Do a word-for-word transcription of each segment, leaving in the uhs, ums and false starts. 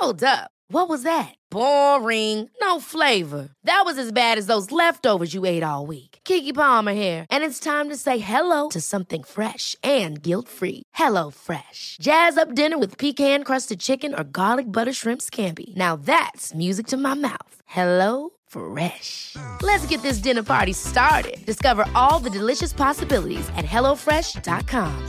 Hold up. What was that? Boring. No flavor. That was as bad as those leftovers you ate all week. Keke Palmer here. And it's time to say hello to something fresh and guilt-free. Hello Fresh. Jazz up dinner with pecan-crusted chicken or garlic butter shrimp scampi. Now that's music to my mouth. Hello Fresh. Let's get this dinner party started. Discover all the delicious possibilities at hello fresh dot com.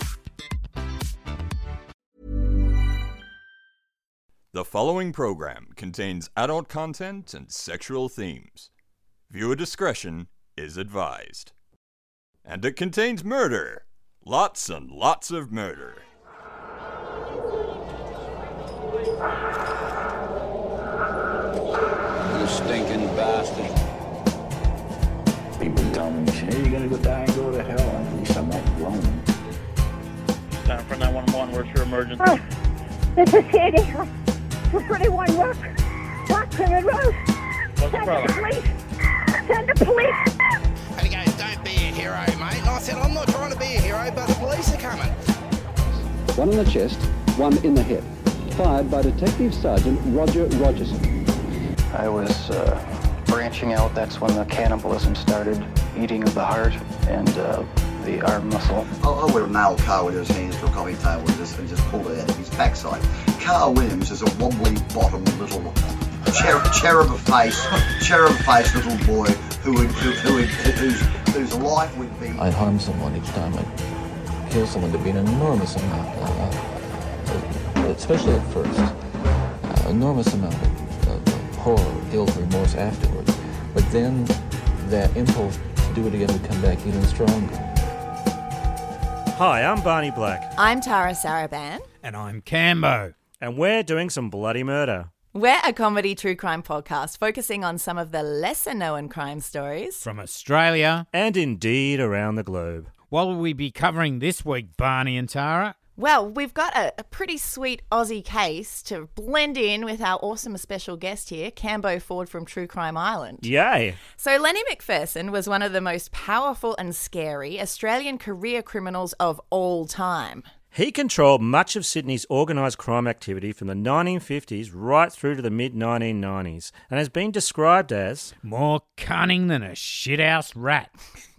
The following program contains adult content and sexual themes. Viewer discretion is advised. And it contains murder. Lots and lots of murder. You stinking bastard. People tell me, hey, you're gonna go die and go to hell. At least I'm not alone. Time for nine one one, where's your emergency? Oh, this is Katie. For pretty one rock. Black Plymouth Road. What's the Send the problem? police. Send the police. And he goes, don't be a hero, mate. And I said, I'm not trying to be a hero, but the police are coming. One in the chest, one in the head. Fired by Detective Sergeant Roger Rogerson. I was uh, branching out. That's when the cannibalism started, eating of the heart and uh, the arm muscle. I, I would have nailed Carl with his hands to a coffee table and just, and just pulled it out of his backside. Carl Williams is a wobbly-bottomed little cher- cherub-faced, cherub-faced little boy who would, who, who would, whose, whose life would be. I'd harm someone each time I'd kill someone. There'd be an enormous amount, uh, uh, especially at first, uh, enormous amount of, of, of horror, guilt, remorse afterwards. But then that impulse to do it again would come back even stronger. Hi, I'm Barney Black. I'm Tara Saraban. And I'm Cambo. And we're doing some bloody murder. We're a comedy true crime podcast focusing on some of the lesser-known crime stories from Australia and indeed around the globe. What will we be covering this week, Barney and Tara? Well, we've got a, a pretty sweet Aussie case to blend in with our awesome special guest here, Cambo Ford from True Crime Island. Yay! So Lenny McPherson was one of the most powerful and scary Australian career criminals of all time. He controlled much of Sydney's organised crime activity from the nineteen fifties right through to the mid nineteen nineties and has been described as more cunning than a shithouse rat.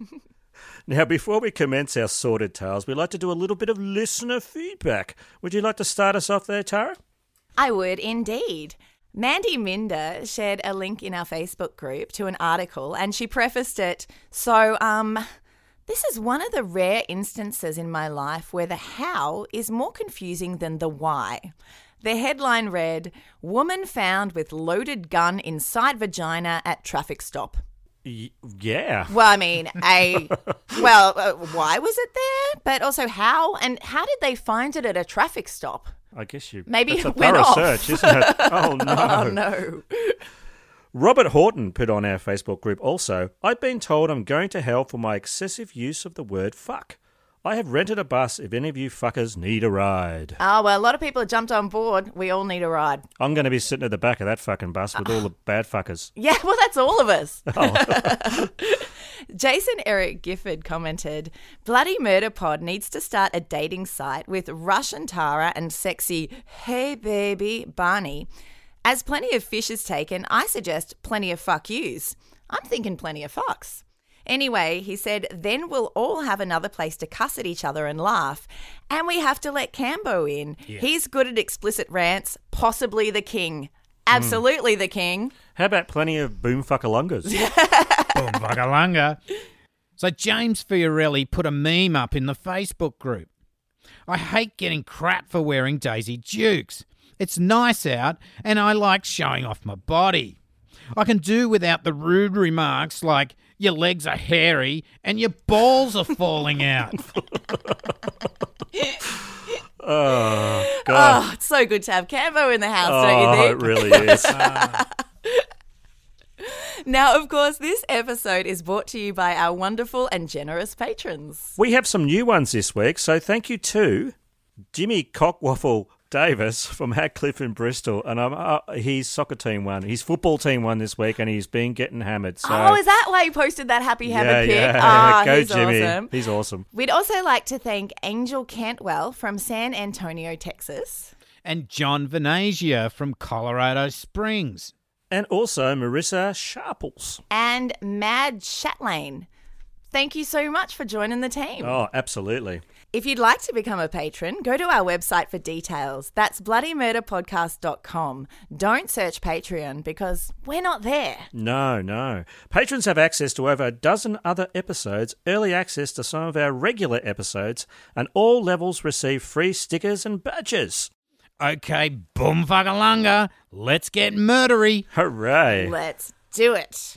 Now, before we commence our sordid tales, we'd like to do a little bit of listener feedback. Would you like to start us off there, Tara? I would indeed. Mandy Minder shared a link in our Facebook group to an article and she prefaced it, so, um... this is one of the rare instances in my life where the how is more confusing than the why. The headline read, Woman found with loaded gun inside vagina at traffic stop. Y- yeah. Well, I mean, a, well, uh, why was it there? But also how? And how did they find it at a traffic stop? I guess you... Maybe that's a it went thorough off. search, isn't it? Oh, no. Oh, no. Robert Horton put on our Facebook group also, I've been told I'm going to hell for my excessive use of the word fuck. I have rented a bus if any of you fuckers need a ride. Oh, well, a lot of people have jumped on board. We all need a ride. I'm going to be sitting at the back of that fucking bus with all the bad fuckers. Yeah, well, that's all of us. Oh. Jason Eric Gifford commented, Bloody Murder Pod needs to start a dating site with Russian Tara and sexy Hey Baby Barney. As plenty of fish is taken, I suggest plenty of fuck yous. I'm thinking plenty of fucks. Anyway, he said, then we'll all have another place to cuss at each other and laugh. And we have to let Cambo in. Yeah. He's good at explicit rants, possibly the king. Absolutely mm. the king. How about plenty of boom fuckalungas? Boom fuckalunga. So James Fiorelli put a meme up in the Facebook group. I hate getting crap for wearing Daisy Dukes. It's nice out and I like showing off my body. I can do without the rude remarks like, your legs are hairy and your balls are falling out. Oh, God. Oh, it's so good to have Cambo in the house, oh, don't you think? It really is. Now, of course, this episode is brought to you by our wonderful and generous patrons. We have some new ones this week, so thank you to Jimmy Cockwaffle Davis from Hadcliffe in Bristol, and um, uh, his soccer team won. His football team won this week, and he's been getting hammered. So. Oh, is that why he posted that happy hammered yeah, pic? Yeah, Ah, Go he's Jimmy. Awesome. He's awesome. We'd also like to thank Angel Cantwell from San Antonio, Texas. and John Venasia from Colorado Springs. And also Marissa Sharples. And Mad Shatlane. Thank you so much for joining the team. Oh, absolutely. If you'd like to become a patron, go to our website for details. That's bloody murder podcast dot com. Don't search Patreon because we're not there. No, no. Patrons have access to over a dozen other episodes, early access to some of our regular episodes, and all levels receive free stickers and badges. Okay, boom fuckalunga, let's get murdery. Hooray. Let's do it.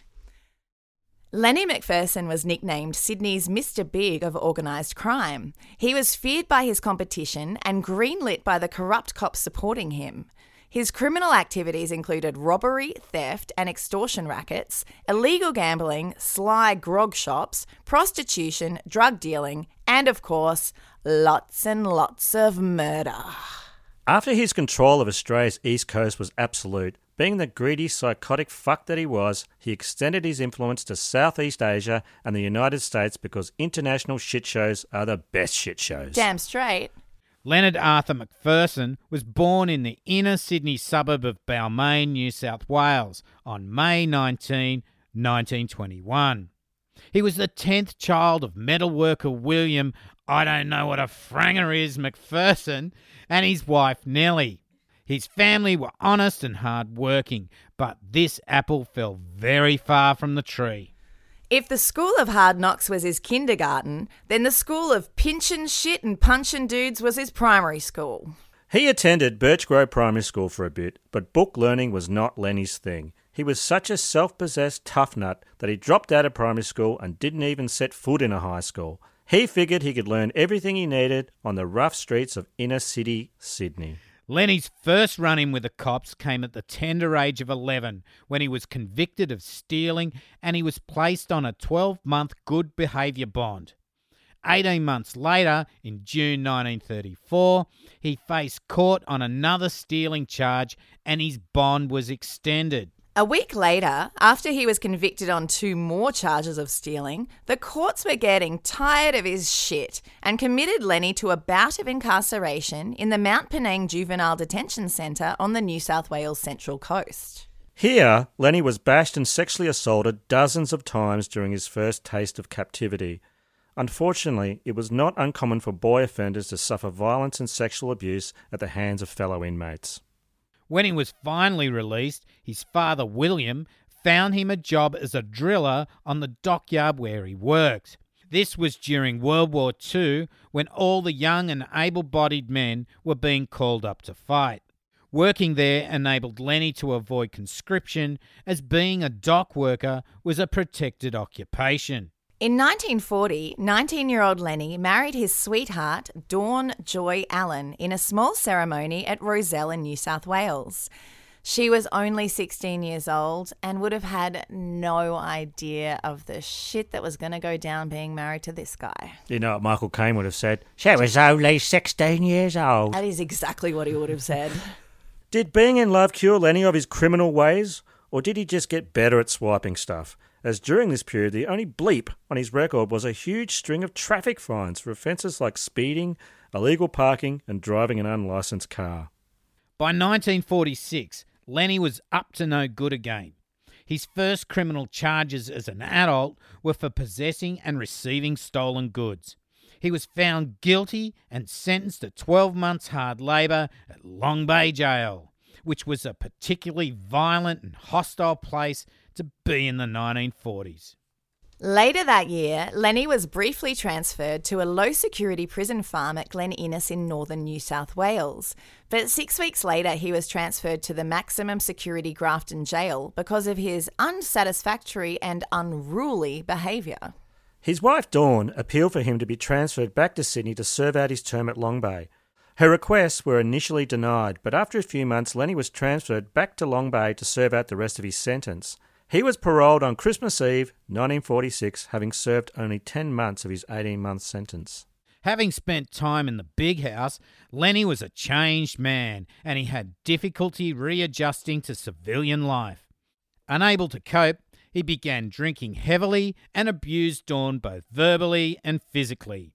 Lenny McPherson was nicknamed Sydney's Mister Big of organised crime. He was feared by his competition and greenlit by the corrupt cops supporting him. His criminal activities included robbery, theft and extortion rackets, illegal gambling, sly grog shops, prostitution, drug dealing, and of course, lots and lots of murder. After his control of Australia's east coast was absolute, being the greedy, psychotic fuck that he was, he extended his influence to Southeast Asia and the United States because international shit shows are the best shit shows. Damn straight. Leonard Arthur McPherson was born in the inner Sydney suburb of Balmain, New South Wales, on May nineteenth, nineteen twenty-one. He was the tenth child of metalworker William, I don't know what a franger is, McPherson, and his wife Nellie. His family were honest and hard-working, but this apple fell very far from the tree. If the school of hard knocks was his kindergarten, then the school of pinchin' shit and punchin' dudes was his primary school. He attended Birch Grove Primary School for a bit, but book learning was not Lenny's thing. He was such a self-possessed tough nut that he dropped out of primary school and didn't even set foot in a high school. He figured he could learn everything he needed on the rough streets of inner city Sydney. Lenny's first run-in with the cops came at the tender age of eleven, when he was convicted of stealing and he was placed on a twelve-month good behaviour bond. Eighteen months later, in June nineteen thirty-four, he faced court on another stealing charge and his bond was extended. A week later, after he was convicted on two more charges of stealing, the courts were getting tired of his shit and committed Lenny to a bout of incarceration in the Mount Penang Juvenile Detention Centre on the New South Wales Central Coast. Here, Lenny was bashed and sexually assaulted dozens of times during his first taste of captivity. Unfortunately, it was not uncommon for boy offenders to suffer violence and sexual abuse at the hands of fellow inmates. When he was finally released, his father, William, found him a job as a driller on the dockyard where he worked. This was during World War Two, when all the young and able-bodied men were being called up to fight. Working there enabled Lenny to avoid conscription, as being a dock worker was a protected occupation. In nineteen forty, nineteen-year-old Lenny married his sweetheart, Dawn Joy Allen, in a small ceremony at Rozelle in New South Wales. She was only sixteen years old and would have had no idea of the shit that was going to go down being married to this guy. You know what Michael Caine would have said? She was only sixteen years old. That is exactly what he would have said. Did being in love cure Lenny of his criminal ways, or did he just get better at swiping stuff? As during this period, the only bleep on his record was a huge string of traffic fines for offences like speeding, illegal parking and driving an unlicensed car. By nineteen forty-six, Lenny was up to no good again. His first criminal charges as an adult were for possessing and receiving stolen goods. He was found guilty and sentenced to twelve months hard labour at Long Bay Jail, which was a particularly violent and hostile place to be in the nineteen forties. Later that year, Lenny was briefly transferred to a low-security prison farm at Glen Innes in northern New South Wales. But six weeks later, he was transferred to the maximum security Grafton Jail because of his unsatisfactory and unruly behaviour. His wife Dawn appealed for him to be transferred back to Sydney to serve out his term at Long Bay. Her requests were initially denied, but after a few months, Lenny was transferred back to Long Bay to serve out the rest of his sentence. He was paroled on Christmas Eve, nineteen forty-six, having served only ten months of his eighteen-month sentence. Having spent time in the big house, Lenny was a changed man, and he had difficulty readjusting to civilian life. Unable to cope, he began drinking heavily and abused Dawn both verbally and physically.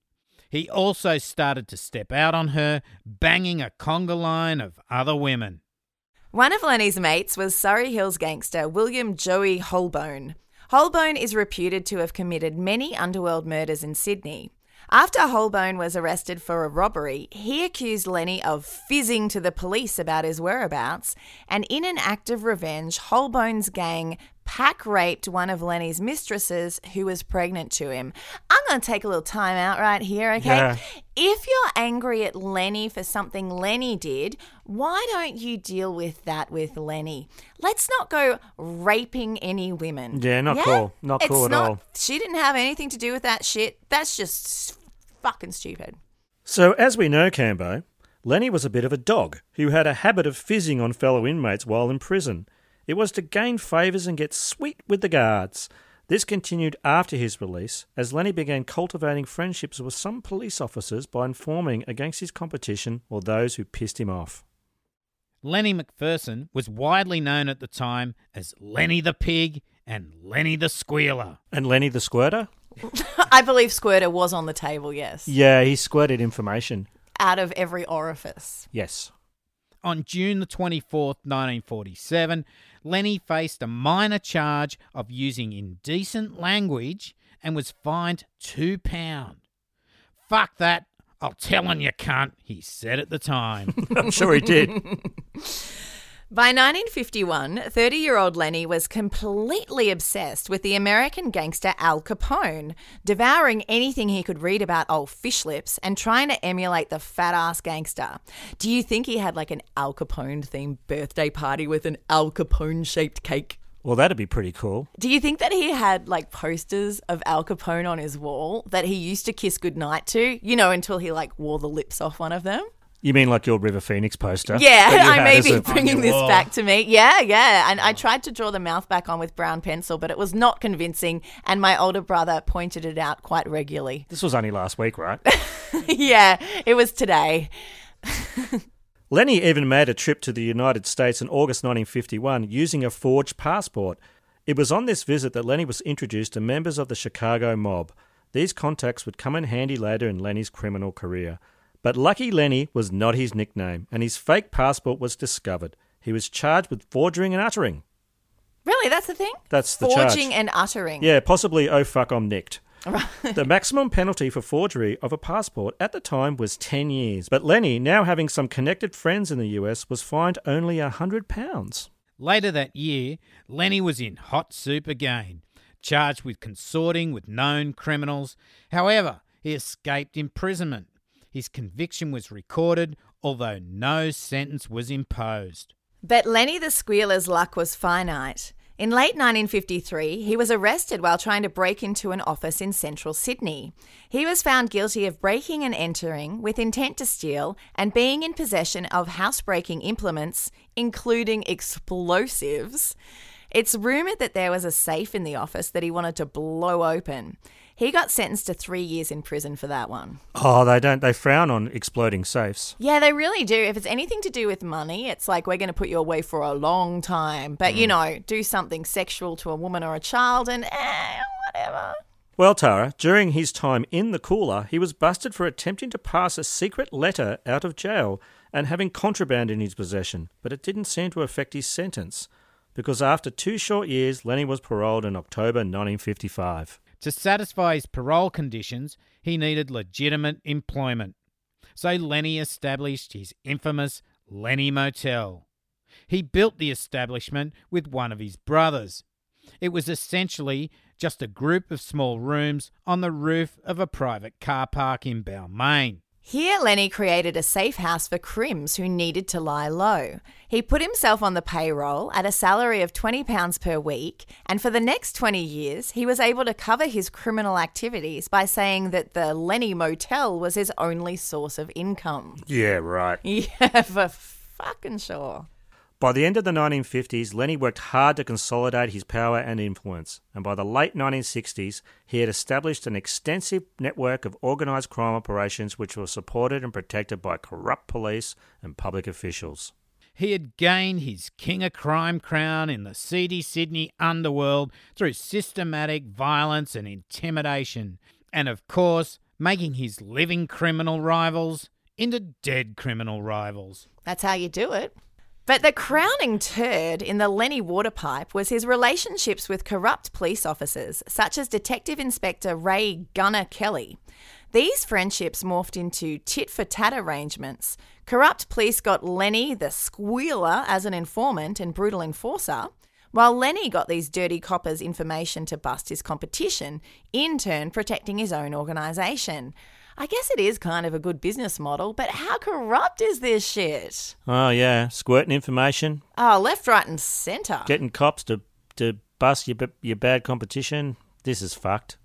He also started to step out on her, banging a conga line of other women. One of Lenny's mates was Surrey Hills gangster William Joey Holbone. Holbone is reputed to have committed many underworld murders in Sydney. After Holbone was arrested for a robbery, he accused Lenny of fizzing to the police about his whereabouts, and in an act of revenge, Holbone's gang pack raped one of Lenny's mistresses who was pregnant to him. I'm going to take a little time out right here, okay? Yeah. If you're angry at Lenny for something Lenny did, why don't you deal with that with Lenny? Let's not go raping any women. Yeah, not cool. Not It's cool at not- all. She didn't have anything to do with that shit. That's just fucking stupid. So, as we know, Cambo, Lenny was a bit of a dog who had a habit of fizzing on fellow inmates while in prison. It was to gain favours and get sweet with the guards. This continued after his release, as Lenny began cultivating friendships with some police officers by informing against his competition or those who pissed him off. Lenny McPherson was widely known at the time as Lenny the Pig and Lenny the Squealer. And Lenny the Squirter? I believe Squirter was on the table, yes. Yeah, he squirted information. Out of every orifice. Yes. On June the twenty-fourth, nineteen forty-seven, Lenny faced a minor charge of using indecent language and was fined two pounds. Fuck that, I'll tell on you cunt, he said at the time. I'm sure he did. By nineteen fifty-one, thirty-year-old Lenny was completely obsessed with the American gangster Al Capone, devouring anything he could read about old fish lips and trying to emulate the fat-ass gangster. Do you think he had like an Al Capone-themed birthday party with an Al Capone-shaped cake? Well, that'd be pretty cool. Do you think that he had like posters of Al Capone on his wall that he used to kiss goodnight to, you know, until he like wore the lips off one of them? You mean like your River Phoenix poster? Yeah, that you I had may as be a- bringing this Oh. back to me. Yeah, yeah. And I tried to draw the mouth back on with brown pencil, but it was not convincing. And my older brother pointed it out quite regularly. This was only last week, right? Yeah, it was today. Lenny even made a trip to the United States in August nineteen fifty-one using a forged passport. It was on this visit that Lenny was introduced to members of the Chicago mob. These contacts would come in handy later in Lenny's criminal career. But Lucky Lenny was not his nickname, and his fake passport was discovered. He was charged with forging and uttering. Really, that's the thing? That's the charge. Forging and uttering. Yeah, possibly, oh fuck, I'm nicked. The maximum penalty for forgery of a passport at the time was ten years. But Lenny, now having some connected friends in the U S, was fined only one hundred pounds. Later that year, Lenny was in hot soup again, charged with consorting with known criminals. However, he escaped imprisonment. His conviction was recorded, although no sentence was imposed. But Lenny the Squealer's luck was finite. In late nineteen fifty-three, he was arrested while trying to break into an office in central Sydney. He was found guilty of breaking and entering with intent to steal and being in possession of housebreaking implements, including explosives. It's rumoured that there was a safe in the office that he wanted to blow open. He got sentenced to three years in prison for that one. Oh, they don't. They frown on exploding safes. Yeah, they really do. If it's anything to do with money, it's like we're going to put you away for a long time. But, you know, do something sexual to a woman or a child and eh, whatever. Well, Tara, during his time in the cooler, he was busted for attempting to pass a secret letter out of jail and having contraband in his possession, but it didn't seem to affect his sentence, because after two short years, Lenny was paroled in October nineteen fifty-five. To satisfy his parole conditions, he needed legitimate employment. So Lenny established his infamous Lenny Motel. He built the establishment with one of his brothers. It was essentially just a group of small rooms on the roof of a private car park in Balmain. Here, Lenny created a safe house for crims who needed to lie low. He put himself on the payroll at a salary of twenty pounds per week, and for the next twenty years, he was able to cover his criminal activities by saying that the Lenny Motel was his only source of income. Yeah, right. Yeah, for fucking sure. By the end of the nineteen fifties, Lenny worked hard to consolidate his power and influence, and by the late nineteen sixties, he had established an extensive network of organised crime operations which were supported and protected by corrupt police and public officials. He had gained his King of Crime crown in the seedy Sydney underworld through systematic violence and intimidation, and of course, making his living criminal rivals into dead criminal rivals. That's how you do it. But the crowning turd in the Lenny Waterpipe was his relationships with corrupt police officers, such as Detective Inspector Ray Gunner Kelly. These friendships morphed into tit-for-tat arrangements. Corrupt police got Lenny the Squealer as an informant and brutal enforcer, while Lenny got these dirty coppers information to bust his competition, in turn protecting his own organisation. I guess it is kind of a good business model, but how corrupt is this shit? Oh, yeah. Squirting information. Oh, left, right and centre. Getting cops to, to bust your, your bad competition. This is fucked.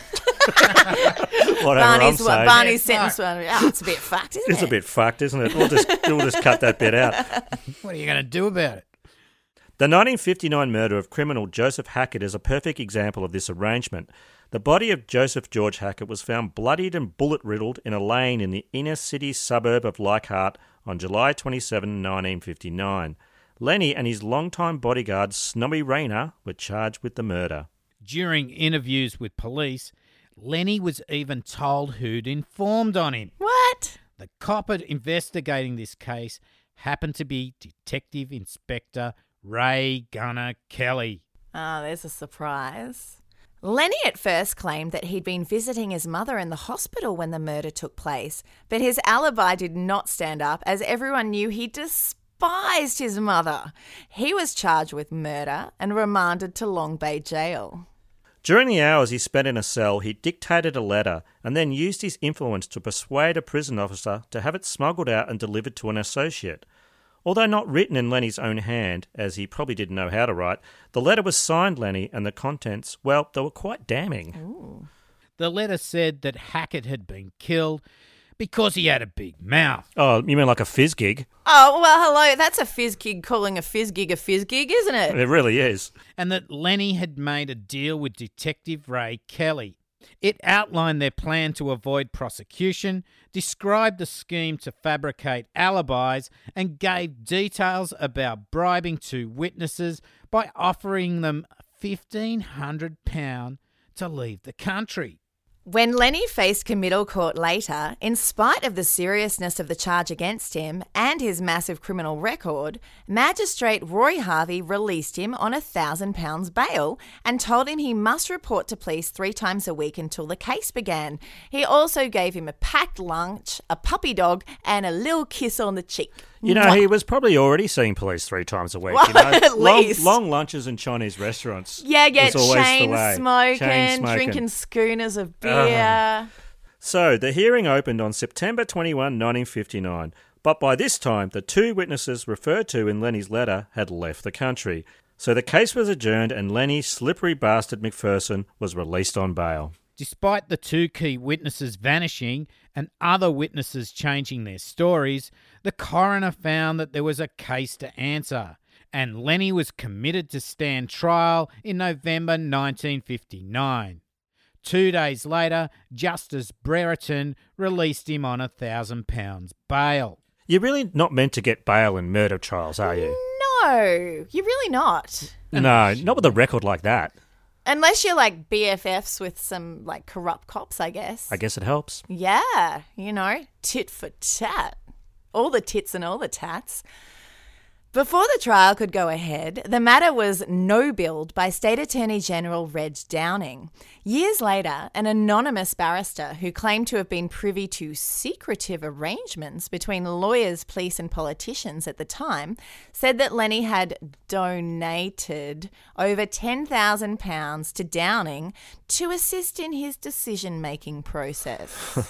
Whatever Barney's, I'm saying. Barney's sentence, oh, it's a bit fucked, isn't it's it? It's a bit fucked, isn't it? We'll just, we'll just cut that bit out. What are you going to do about it? The nineteen fifty-nine murder of criminal Joseph Hackett is a perfect example of this arrangement. The body of Joseph George Hackett was found bloodied and bullet-riddled in a lane in the inner-city suburb of Leichhardt on July twenty-seventh, nineteen fifty-nine. Lenny and his longtime bodyguard, Snobby Rayner, were charged with the murder. During interviews with police, Lenny was even told who'd informed on him. What? The copper investigating this case happened to be Detective Inspector Ray Gunner Kelly. Oh, there's a surprise. Lenny at first claimed that he'd been visiting his mother in the hospital when the murder took place, but his alibi did not stand up as everyone knew he despised his mother. He was charged with murder and remanded to Long Bay Jail. During the hours he spent in a cell, he dictated a letter and then used his influence to persuade a prison officer to have it smuggled out and delivered to an associate. Although not written in Lenny's own hand, as he probably didn't know how to write, the letter was signed Lenny and the contents, well, they were quite damning. Ooh. The letter said that Hackett had been killed because he had a big mouth. Oh, you mean like a fizz gig? Oh, well, hello, that's a fizz gig calling a fizz gig a fizz gig, isn't it? It really is. And that Lenny had made a deal with Detective Ray Kelly. It outlined their plan to avoid prosecution, described the scheme to fabricate alibis, and gave details about bribing two witnesses by offering them fifteen hundred pounds to leave the country. When Lenny faced committal court later, in spite of the seriousness of the charge against him and his massive criminal record, Magistrate Roy Harvey released him on a thousand pounds bail and told him he must report to police three times a week until the case began. He also gave him a packed lunch, a puppy dog, and a little kiss on the cheek. You know, he was probably already seeing police three times a week. Well, you know? at long, least. long lunches in Chinese restaurants. Yeah, yeah, was always chain the way. smoking, Chain smoking, drinking schooners of beer. Uh, so the hearing opened on September twenty-first, nineteen fifty-nine. But by this time, the two witnesses referred to in Lenny's letter had left the country. So the case was adjourned and Lenny, slippery bastard McPherson, was released on bail. Despite the two key witnesses vanishing and other witnesses changing their stories, the coroner found that there was a case to answer, and Lenny was committed to stand trial in November nineteen fifty-nine. Two days later, Justice Brereton released him on a thousand pounds bail. You're really not meant to get bail in murder trials, are you? No, you're really not. No, not with a record like that. Unless you're like B F Fs with some like corrupt cops, I guess. I guess it helps. Yeah, you know, tit for tat. All the tits and all the tats. Before the trial could go ahead, the matter was no-billed by State Attorney General Reg Downing. Years later, an anonymous barrister who claimed to have been privy to secretive arrangements between lawyers, police and politicians at the time said that Lenny had donated over ten thousand pounds to Downing to assist in his decision-making process.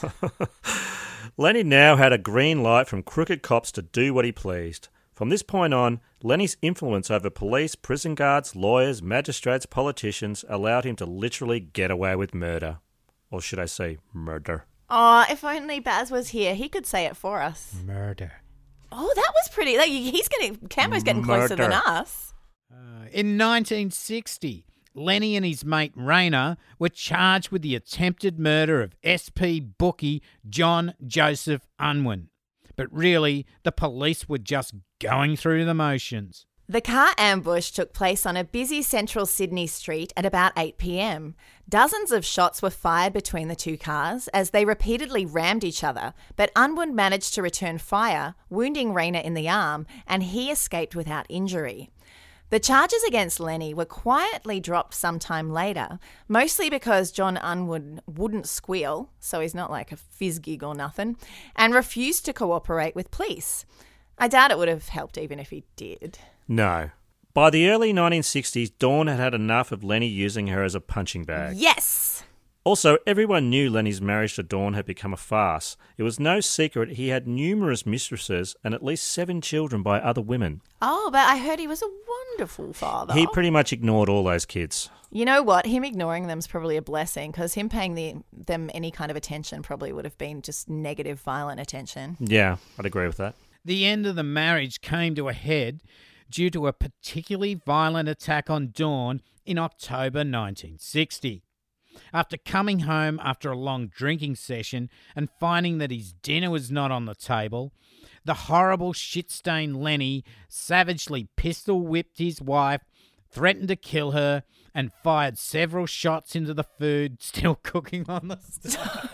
Lenny now had a green light from crooked cops to do what he pleased. From this point on, Lenny's influence over police, prison guards, lawyers, magistrates, politicians allowed him to literally get away with murder. Or should I say murder? Oh, if only Baz was here, he could say it for us. Murder. Oh, that was pretty. Like, he's getting, Camo's getting closer than us. Uh, in nineteen sixty, Lenny and his mate Rayner were charged with the attempted murder of S P bookie John Joseph Unwin. But really, the police were just going through the motions. The car ambush took place on a busy central Sydney street at about eight p.m. Dozens of shots were fired between the two cars as they repeatedly rammed each other, but Unwin managed to return fire, wounding Rayner in the arm, and he escaped without injury. The charges against Lenny were quietly dropped sometime later, mostly because John Unwin wouldn't squeal, so he's not like a fizz gig or nothing, and refused to cooperate with police. I doubt it would have helped even if he did. No. By the early nineteen sixties, Dawn had had enough of Lenny using her as a punching bag. Yes! Also, everyone knew Lenny's marriage to Dawn had become a farce. It was no secret he had numerous mistresses and at least seven children by other women. Oh, but I heard he was a wonderful father. He pretty much ignored all those kids. You know what? Him ignoring them's probably a blessing, because him paying the, them any kind of attention probably would have been just negative, violent attention. Yeah, I'd agree with that. The end of the marriage came to a head due to a particularly violent attack on Dawn in October nineteen sixty. After coming home after a long drinking session and finding that his dinner was not on the table, the horrible shit-stained Lenny savagely pistol-whipped his wife, threatened to kill her, and fired several shots into the food still cooking on the stove.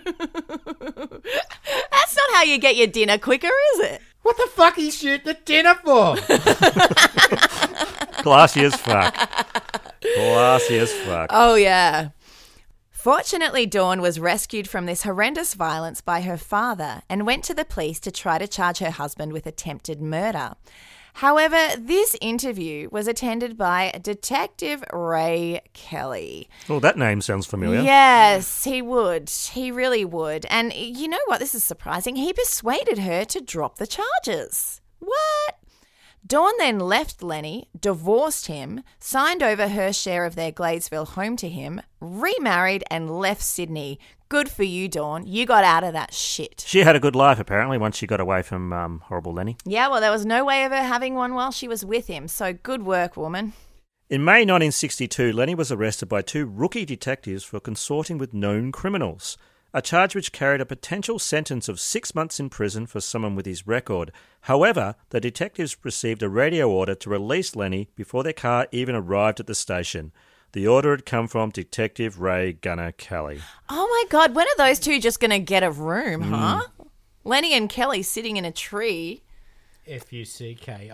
That's not how you get your dinner quicker, is it? What the fuck he shoot the dinner for? Classy as fuck. Classy as fuck. Oh, yeah. Fortunately, Dawn was rescued from this horrendous violence by her father and went to the police to try to charge her husband with attempted murder. However, this interview was attended by Detective Ray Kelly. Oh, that name sounds familiar. Yes, he would. He really would. And you know what? This is surprising. He persuaded her to drop the charges. What? Dawn then left Lenny, divorced him, signed over her share of their Gladesville home to him, remarried and left Sydney. Good for you, Dawn. You got out of that shit. She had a good life, apparently, once she got away from um, horrible Lenny. Yeah, well, there was no way of her having one while she was with him, so good work, woman. In May nineteen sixty-two, Lenny was arrested by two rookie detectives for consorting with known criminals, a charge which carried a potential sentence of six months in prison for someone with his record. However, the detectives received a radio order to release Lenny before their car even arrived at the station. The order had come from Detective Ray Gunner Kelly. Oh my God, when are those two just going to get a room, huh? Mm. Lenny and Kelly sitting in a tree. F U C K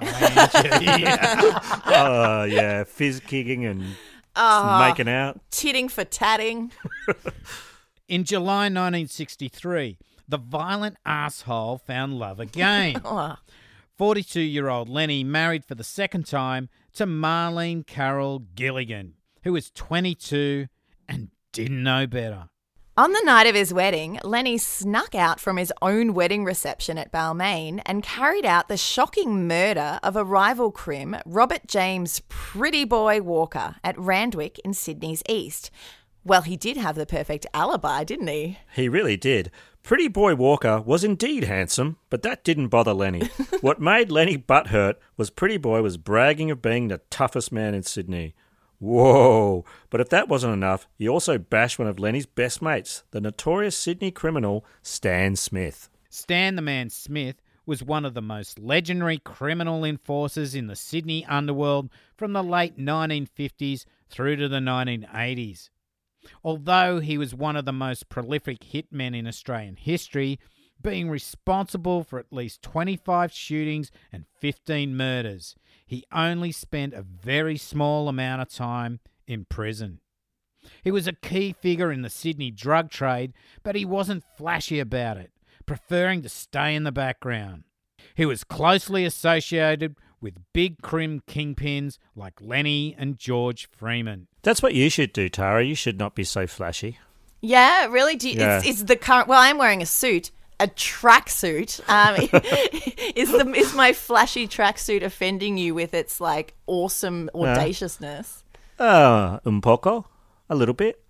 I N G. Oh, yeah, fizz kicking and uh, making out. Titting for tatting. In July nineteen sixty-three, the violent asshole found love again. forty-two-year-old Lenny married for the second time to Marlene Carroll Gilligan, who was twenty-two and didn't know better. On the night of his wedding, Lenny snuck out from his own wedding reception at Balmain and carried out the shocking murder of a rival crim, Robert James Pretty Boy Walker, at Randwick in Sydney's east. Well, he did have the perfect alibi, didn't he? He really did. Pretty Boy Walker was indeed handsome, but that didn't bother Lenny. What made Lenny butthurt was Pretty Boy was bragging of being the toughest man in Sydney. Whoa! But if that wasn't enough, he also bashed one of Lenny's best mates, the notorious Sydney criminal Stan Smith. Stan the Man Smith was one of the most legendary criminal enforcers in the Sydney underworld from the late nineteen fifties through to the nineteen eighties. Although he was one of the most prolific hitmen in Australian history, being responsible for at least twenty-five shootings and fifteen murders, he only spent a very small amount of time in prison. He was a key figure in the Sydney drug trade, but he wasn't flashy about it, preferring to stay in the background. He was closely associated with big crim kingpins like Lenny and George Freeman. That's what you should do, Tara. You should not be so flashy. Yeah, really? Do you, Yeah. It's, it's the current... Well, I'm wearing a suit, a tracksuit. Um, is, the, is my flashy tracksuit offending you with its, like, awesome audaciousness? Uh, un poco. A little bit.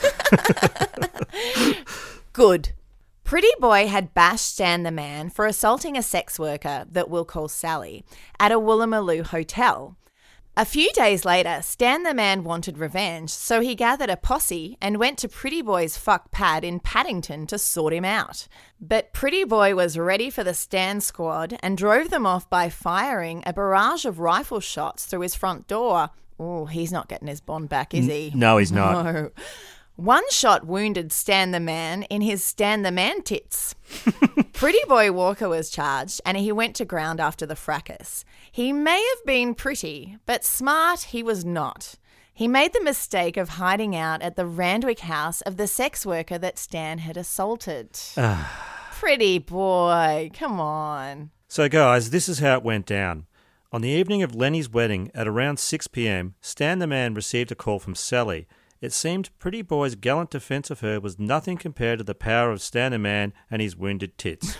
Good. Pretty Boy had bashed Stan the Man for assaulting a sex worker that we'll call Sally at a Woolloomooloo hotel. A few days later, Stan the Man wanted revenge, so he gathered a posse and went to Pretty Boy's fuck pad in Paddington to sort him out. But Pretty Boy was ready for the Stan squad and drove them off by firing a barrage of rifle shots through his front door. Oh, he's not getting his bond back, is he? No, he's not. No. One shot wounded Stan the Man in his Stan the Man tits. Pretty Boy Walker was charged and he went to ground after the fracas. He may have been pretty, but smart he was not. He made the mistake of hiding out at the Randwick house of the sex worker that Stan had assaulted. Pretty Boy, come on. So, guys, this is how it went down. On the evening of Lenny's wedding at around six p.m, Stan the Man received a call from Sally. It seemed Pretty Boy's gallant defence of her was nothing compared to the power of Stan the Man and his wounded tits.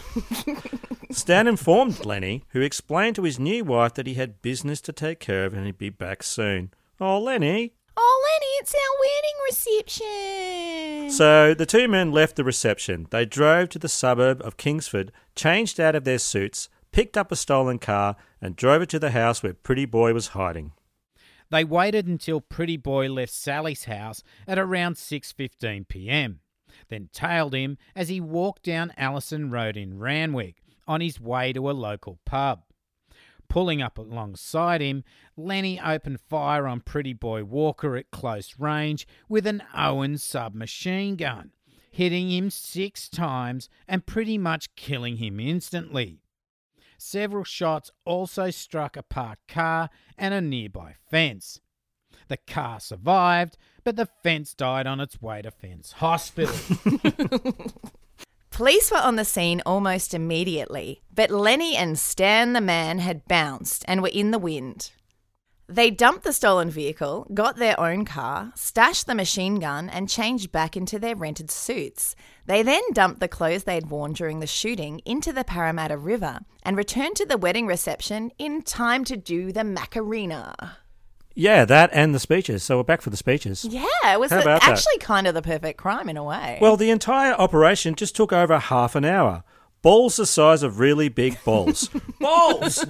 Stan informed Lenny, who explained to his new wife that he had business to take care of and he'd be back soon. Oh, Lenny. Oh, Lenny, it's our wedding reception. So the two men left the reception. They drove to the suburb of Kingsford, changed out of their suits, picked up a stolen car and drove it to the house where Pretty Boy was hiding. They waited until Pretty Boy left Sally's house at around six fifteen p.m, then tailed him as he walked down Allison Road in Randwick on his way to a local pub. Pulling up alongside him, Lenny opened fire on Pretty Boy Walker at close range with an Owen submachine gun, hitting him six times and pretty much killing him instantly. Several shots also struck a parked car and a nearby fence. The car survived, but the fence died on its way to Fence Hospital. Police were on the scene almost immediately, but Lenny and Stan the Man had bounced and were in the wind. They dumped the stolen vehicle, got their own car, stashed the machine gun and changed back into their rented suits. They then dumped the clothes they'd worn during the shooting into the Parramatta River and returned to the wedding reception in time to do the Macarena. Yeah, that and the speeches. So we're back for the speeches. Yeah, it was How the, about that? actually kind of the perfect crime in a way. Well, the entire operation just took over half an hour. Balls the size of really big balls. Balls!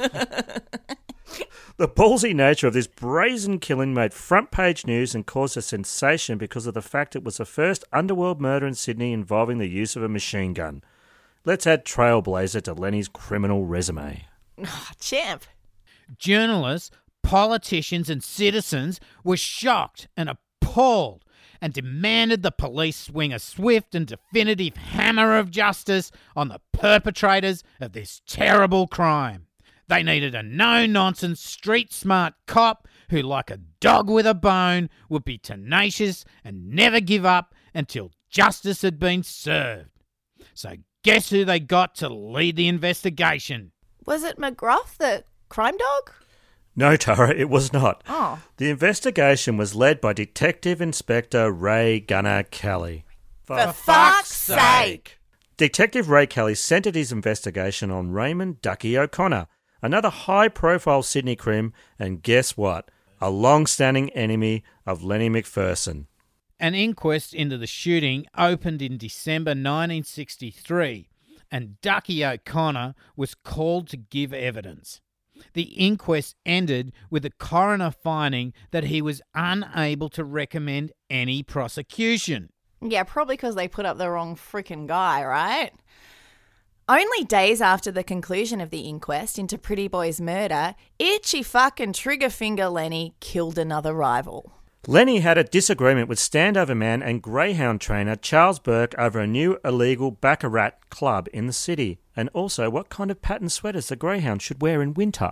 The ballsy nature of this brazen killing made front-page news and caused a sensation because of the fact it was the first underworld murder in Sydney involving the use of a machine gun. Let's add Trailblazer to Lenny's criminal resume. Oh, champ. Journalists, politicians and citizens were shocked and appalled and demanded the police swing a swift and definitive hammer of justice on the perpetrators of this terrible crime. They needed a no-nonsense, street-smart cop who, like a dog with a bone, would be tenacious and never give up until justice had been served. So guess who they got to lead the investigation? Was it McGruff, the crime dog? No, Tara, it was not. Oh. The investigation was led by Detective Inspector Ray Gunnar Kelly. For, For fuck's sake! sake. Detective Ray Kelly centred his investigation on Raymond Ducky O'Connor, another high-profile Sydney crim, and guess what? A long-standing enemy of Lenny McPherson. An inquest into the shooting opened in December nineteen sixty-three, and Ducky O'Connor was called to give evidence. The inquest ended with the coroner finding that he was unable to recommend any prosecution. Yeah, probably because they put up the wrong freaking guy, right? Only days after the conclusion of the inquest into Pretty Boy's murder, itchy fucking trigger finger Lenny killed another rival. Lenny had a disagreement with standover man and greyhound trainer Charles Burke over a new illegal baccarat club in the city, and also what kind of pattern sweaters the greyhound should wear in winter.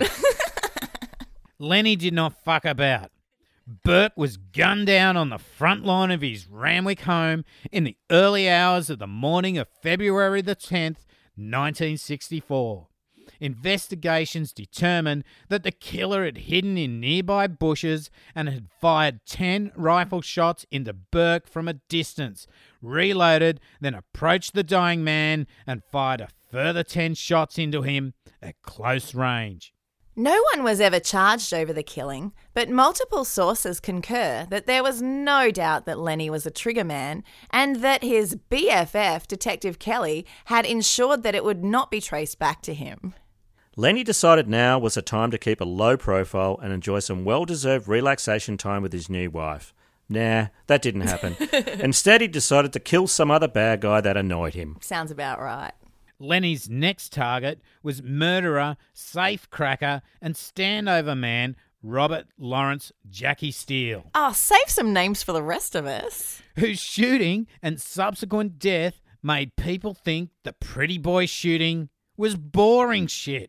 Lenny did not fuck about. Burke was gunned down on the front lawn of his Randwick home in the early hours of the morning of February the tenth, nineteen sixty-four. Investigations determined that the killer had hidden in nearby bushes and had fired ten rifle shots into Burke from a distance, reloaded, then approached the dying man and fired a further ten shots into him at close range. No one was ever charged over the killing, but multiple sources concur that there was no doubt that Lenny was a trigger man and that his B F F, Detective Kelly, had ensured that it would not be traced back to him. Lenny decided now was the time to keep a low profile and enjoy some well-deserved relaxation time with his new wife. Nah, that didn't happen. Instead, he decided to kill some other bad guy that annoyed him. Sounds about right. Lenny's next target was murderer, safecracker, and standover man Robert Lawrence Jackie Steele. Oh, save some names for the rest of us. Whose shooting and subsequent death made people think the pretty boy shooting was boring shit.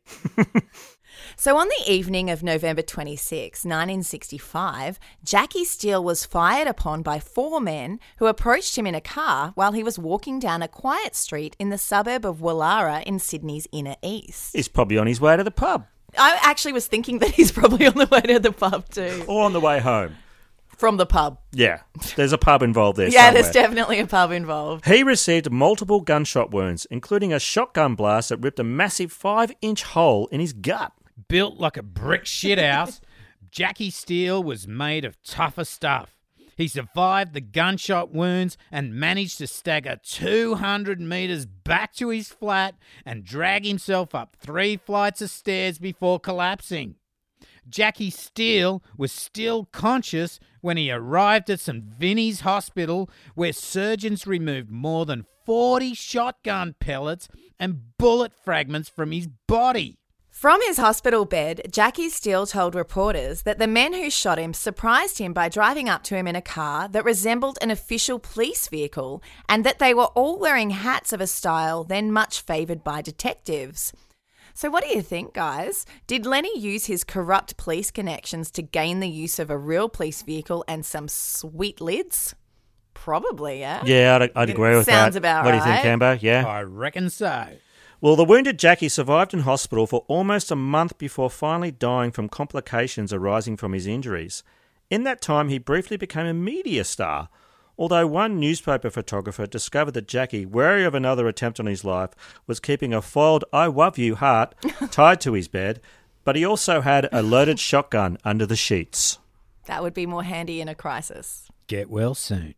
So on the evening of November twenty-sixth, nineteen sixty-five, Jackie Steele was fired upon by four men who approached him in a car while he was walking down a quiet street in the suburb of Woollahra in Sydney's inner east. He's probably on his way to the pub. I actually was thinking that he's probably on the way to the pub too. Or on the way home. From the pub. Yeah, there's a pub involved there Yeah, somewhere. there's definitely a pub involved. He received multiple gunshot wounds, including a shotgun blast that ripped a massive five-inch hole in his gut. Built like a brick shithouse, Jackie Steele was made of tougher stuff. He survived the gunshot wounds and managed to stagger two hundred metres back to his flat and drag himself up three flights of stairs before collapsing. Jackie Steele was still conscious when he arrived at St Vinny's Hospital, where surgeons removed more than forty shotgun pellets and bullet fragments from his body. From his hospital bed, Jackie Steele told reporters that the men who shot him surprised him by driving up to him in a car that resembled an official police vehicle, and that they were all wearing hats of a style then much favoured by detectives. So what do you think, guys? Did Lenny use his corrupt police connections to gain the use of a real police vehicle and some sweet lids? Probably, yeah. Yeah, I'd, I'd agree with that. Sounds about right. What do you think, right. Cambo? Yeah? I reckon so. Well, the wounded Jackie survived in hospital for almost a month before finally dying from complications arising from his injuries. In that time, he briefly became a media star, although one newspaper photographer discovered that Jackie, wary of another attempt on his life, was keeping a foiled I love you heart tied to his bed, but he also had a loaded shotgun under the sheets. That would be more handy in a crisis. Get well soon.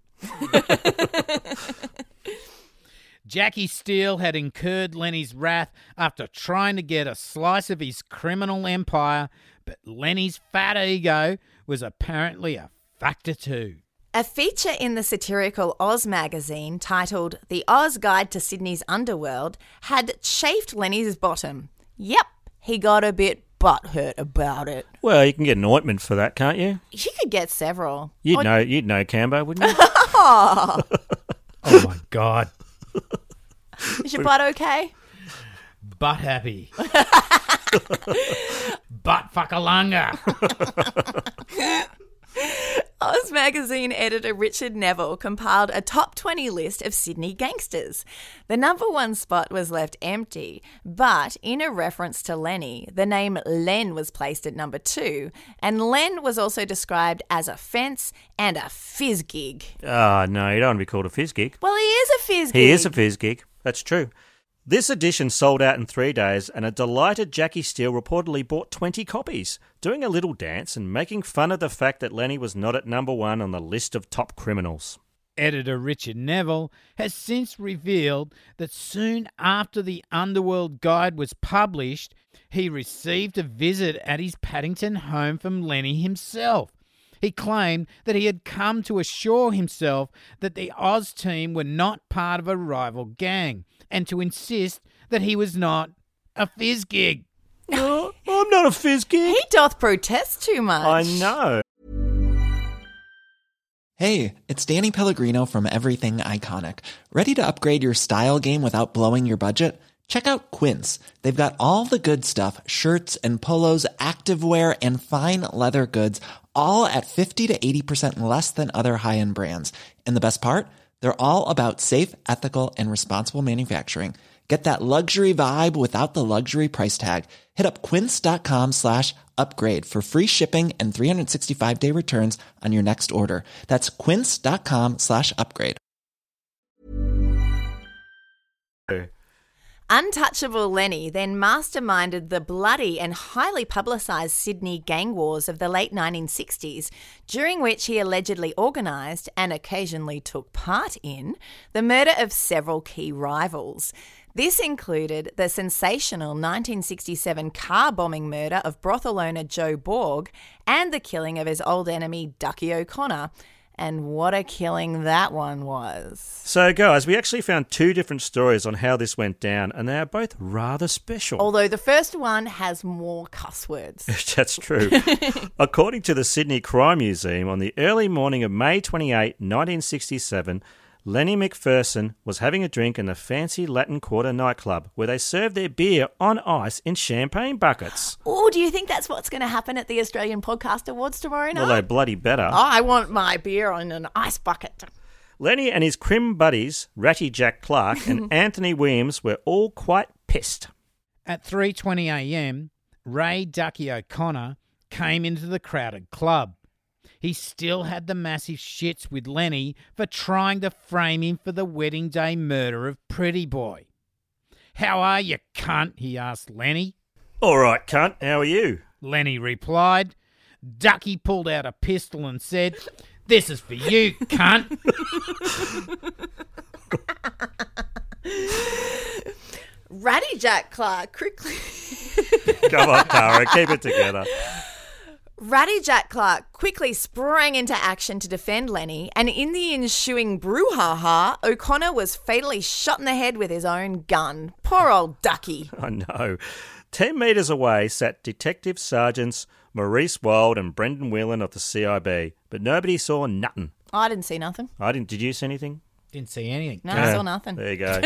Jackie Steele had incurred Lenny's wrath after trying to get a slice of his criminal empire, but Lenny's fat ego was apparently a factor too. A feature in the satirical Oz magazine titled The Oz Guide to Sydney's Underworld had chafed Lenny's bottom. Yep, he got a bit butthurt about it. Well, you can get an ointment for that, can't you? You could get several. You'd Or- know, you'd know, Cambo, wouldn't you? Oh, Oh my God. is your butt okay? Butt happy. Butt fuckalunga. Oz magazine editor Richard Neville compiled a top twenty list of Sydney gangsters. The number one spot was left empty, but in a reference to Lenny, the name Len was placed at number two, and Len was also described as a fence and a fizz gig. Oh, no, you don't want to be called a fizz gig. Well, he is a fizz gig. He is a fizz gig. That's true. This edition sold out in three days, and a delighted Jackie Steele reportedly bought twenty copies, doing a little dance and making fun of the fact that Lenny was not at number one on the list of top criminals. Editor Richard Neville has since revealed that soon after the Underworld Guide was published, he received a visit at his Paddington home from Lenny himself. He claimed that he had come to assure himself that the Oz team were not part of a rival gang, and to insist that he was not a fizz gig. No, I'm not a fizz gig. He doth protest too much. I know. Hey, it's Danny Pellegrino from Everything Iconic. Ready to upgrade your style game without blowing your budget? Check out Quince. They've got all the good stuff, shirts and polos, activewear, and fine leather goods, all at fifty to eighty percent less than other high-end brands. And the best part? They're all about safe, ethical, and responsible manufacturing. Get that luxury vibe without the luxury price tag. Hit up quince.com slash upgrade for free shipping and three sixty-five day returns on your next order. That's quince.com slash upgrade. Untouchable Lenny then masterminded the bloody and highly publicised Sydney gang wars of the late nineteen sixties, during which he allegedly organised, and occasionally took part in, the murder of several key rivals. This included the sensational nineteen sixty-seven car bombing murder of brothel owner Joe Borg and the killing of his old enemy Ducky O'Connor. And what a killing that one was. So, guys, we actually found two different stories on how this went down, and they are both rather special. Although the first one has more cuss words. That's true. According to the Sydney Crime Museum, on the early morning of May twenty-eighth, nineteen sixty-seven, Lenny McPherson was having a drink in the fancy Latin Quarter nightclub where they served their beer on ice in champagne buckets. Oh, do you think that's what's going to happen at the Australian Podcast Awards tomorrow night? Well, they bloody better. Oh, I want my beer on an ice bucket. Lenny and his crim buddies, Ratty Jack Clark and Anthony Williams, were all quite pissed. At three twenty a m, Ray Ducky O'Connor came into the crowded club. He still had the massive shits with Lenny for trying to frame him for the wedding day murder of Pretty Boy. "How are you, cunt?" he asked Lenny. "All right, cunt. How are you?" Lenny replied. Ducky pulled out a pistol and said, "This is for you, cunt." Ratty Jack Clark quickly... Come on, Tara, keep it together. Ratty Jack Clark quickly sprang into action to defend Lenny, and in the ensuing brouhaha, O'Connor was fatally shot in the head with his own gun. Poor old Ducky. I know. Ten metres away sat Detective Sergeants Maurice Wild and Brendan Whelan of the C I B, but nobody saw nothing. I didn't see nothing. I didn't. Did you see anything? Didn't see anything. No, yeah. I saw nothing. There you go.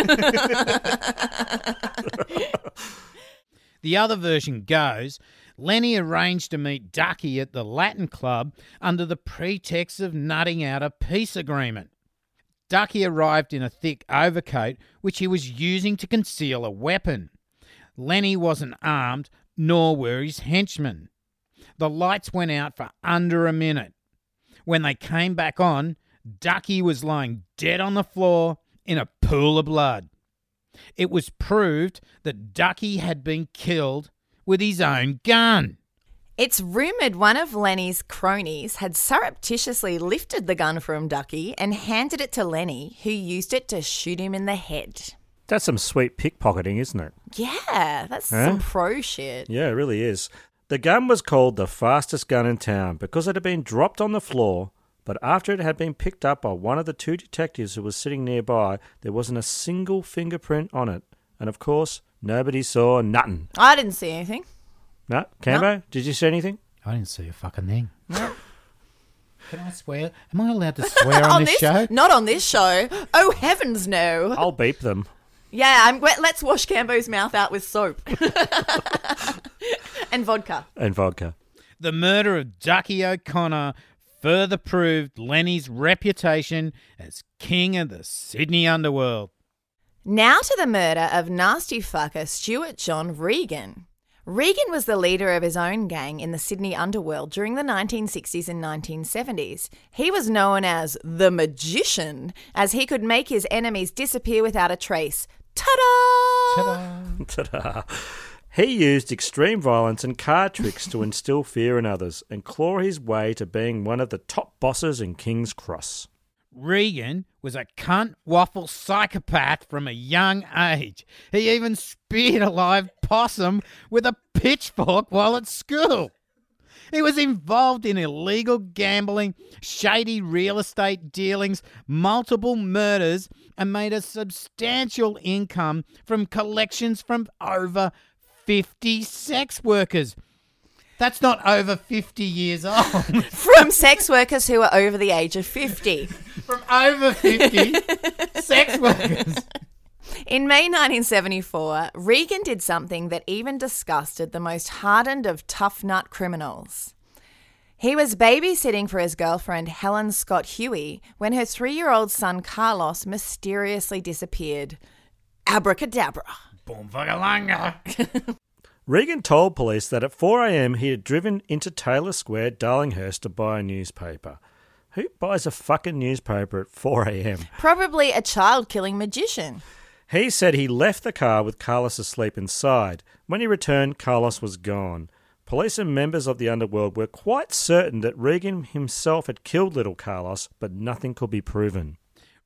The other version goes, Lenny arranged to meet Ducky at the Latin Club under the pretext of nutting out a peace agreement. Ducky arrived in a thick overcoat, which he was using to conceal a weapon. Lenny wasn't armed, nor were his henchmen. The lights went out for under a minute. When they came back on, Ducky was lying dead on the floor in a pool of blood. It was proved that Ducky had been killed with his own gun. It's rumoured one of Lenny's cronies had surreptitiously lifted the gun from Ducky and handed it to Lenny, who used it to shoot him in the head. That's some sweet pickpocketing, isn't it? Yeah, that's Huh? some pro shit. Yeah, it really is. The gun was called the fastest gun in town because it had been dropped on the floor, but after it had been picked up by one of the two detectives who was sitting nearby, there wasn't a single fingerprint on it. And of course, nobody saw nothing. I didn't see anything. No? Cambo, No. did you see anything? I didn't see a fucking thing. No. Can I swear? Am I allowed to swear on, on this, show? Not on this show. Oh, heavens no. I'll beep them. Yeah, I'm, let's wash Cambo's mouth out with soap. And vodka. And vodka. The murder of Ducky O'Connor further proved Lenny's reputation as king of the Sydney underworld. Now to the murder of nasty fucker Stuart John Regan. Regan was the leader of his own gang in the Sydney underworld during the nineteen sixties and nineteen seventies. He was known as the Magician, as he could make his enemies disappear without a trace. Ta-da! Ta-da! Ta-da. He used extreme violence and card tricks to instill fear in others and claw his way to being one of the top bosses in King's Cross. Regan was a cunt waffle psychopath from a young age. He even speared a live possum with a pitchfork while at school. He was involved in illegal gambling, shady real estate dealings, multiple murders, and made a substantial income from collections from over fifty sex workers. That's not over fifty years old. From sex workers who are over the age of fifty. From over fifty sex workers. In May nineteen seventy-four, Regan did something that even disgusted the most hardened of tough nut criminals. He was babysitting for his girlfriend Helen Scott Huey when her three-year-old son Carlos mysteriously disappeared. Abracadabra. Boom vagalanga. Regan told police that at four a.m. he had driven into Taylor Square, Darlinghurst, to buy a newspaper. Who buys a fucking newspaper at four a.m.? Probably a child-killing magician. He said he left the car with Carlos asleep inside. When he returned, Carlos was gone. Police and members of the underworld were quite certain that Regan himself had killed little Carlos, but nothing could be proven.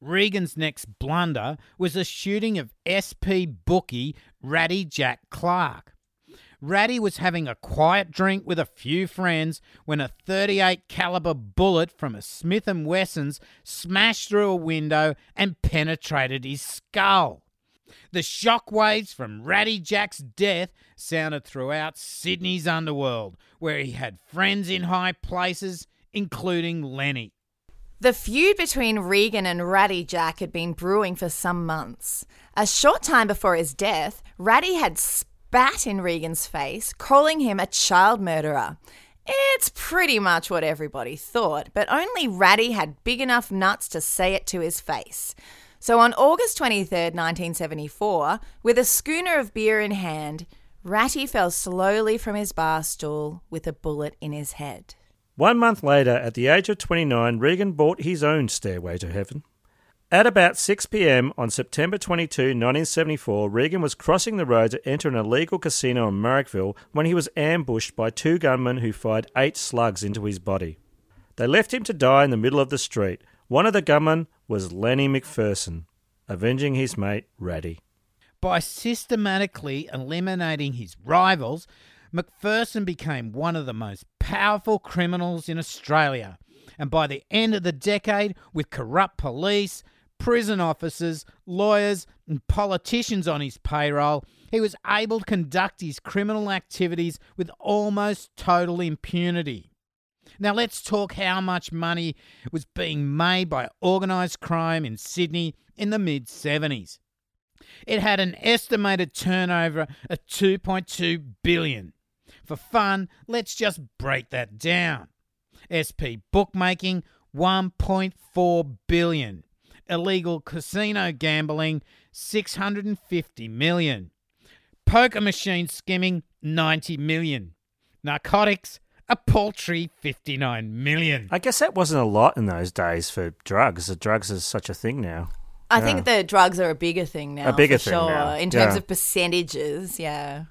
Regan's next blunder was the shooting of S P bookie Ratty Jack Clark. Ratty was having a quiet drink with a few friends when a thirty-eight caliber bullet from a Smith and Wesson's smashed through a window and penetrated his skull. The shockwaves from Ratty Jack's death sounded throughout Sydney's underworld, where he had friends in high places, including Lenny. The feud between Regan and Ratty Jack had been brewing for some months. A short time before his death, Ratty had spat in Regan's face, calling him a child murderer. It's pretty much what everybody thought, but only Ratty had big enough nuts to say it to his face. So on August twenty-third, nineteen seventy-four, with a schooner of beer in hand, Ratty fell slowly from his bar stool with a bullet in his head. One month later, at the age of twenty-nine, Regan bought his own stairway to heaven. At about six p.m. on September twenty-second, nineteen seventy-four, Regan was crossing the road to enter an illegal casino in Marrickville when he was ambushed by two gunmen who fired eight slugs into his body. They left him to die in the middle of the street. One of the gunmen was Lenny McPherson, avenging his mate Ratty. By systematically eliminating his rivals, McPherson became one of the most powerful criminals in Australia. And by the end of the decade, with corrupt police, prison officers, lawyers and politicians on his payroll, he was able to conduct his criminal activities with almost total impunity. Now let's talk how much money was being made by organised crime in Sydney in the mid-seventies. It had an estimated turnover of two point two billion dollars. For fun, let's just break that down. S P bookmaking, one point four billion dollars. Illegal casino gambling, six hundred fifty million dollars. Poker machine skimming, ninety million dollars. Narcotics, a paltry fifty-nine million dollars. I guess that wasn't a lot in those days for drugs. The drugs is such a thing now. I yeah. think the drugs are a bigger thing now. A bigger for thing sure. now. In terms Yeah. of percentages, yeah.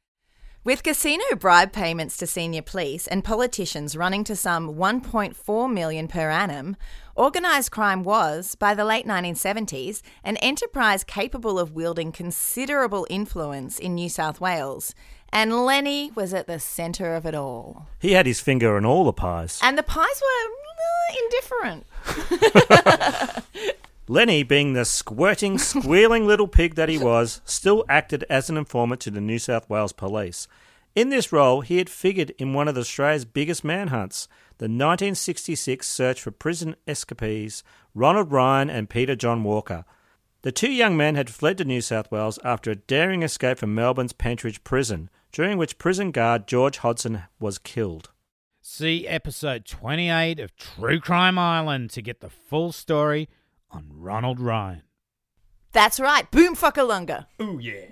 With casino bribe payments to senior police and politicians running to some one point four million dollars per annum, organised crime was, by the late nineteen seventies, an enterprise capable of wielding considerable influence in New South Wales. And Lenny was at the centre of it all. He had his finger in all the pies. And the pies were uh, indifferent. Lenny, being the squirting, squealing little pig that he was, still acted as an informant to the New South Wales Police. In this role, he had figured in one of Australia's biggest manhunts, the nineteen sixty-six search for prison escapees Ronald Ryan and Peter John Walker. The two young men had fled to New South Wales after a daring escape from Melbourne's Pentridge Prison, during which prison guard George Hodson was killed. See episode twenty-eight of True Crime Island to get the full story on Ronald Ryan. That's right, boom fuckalunga. Ooh, yeah.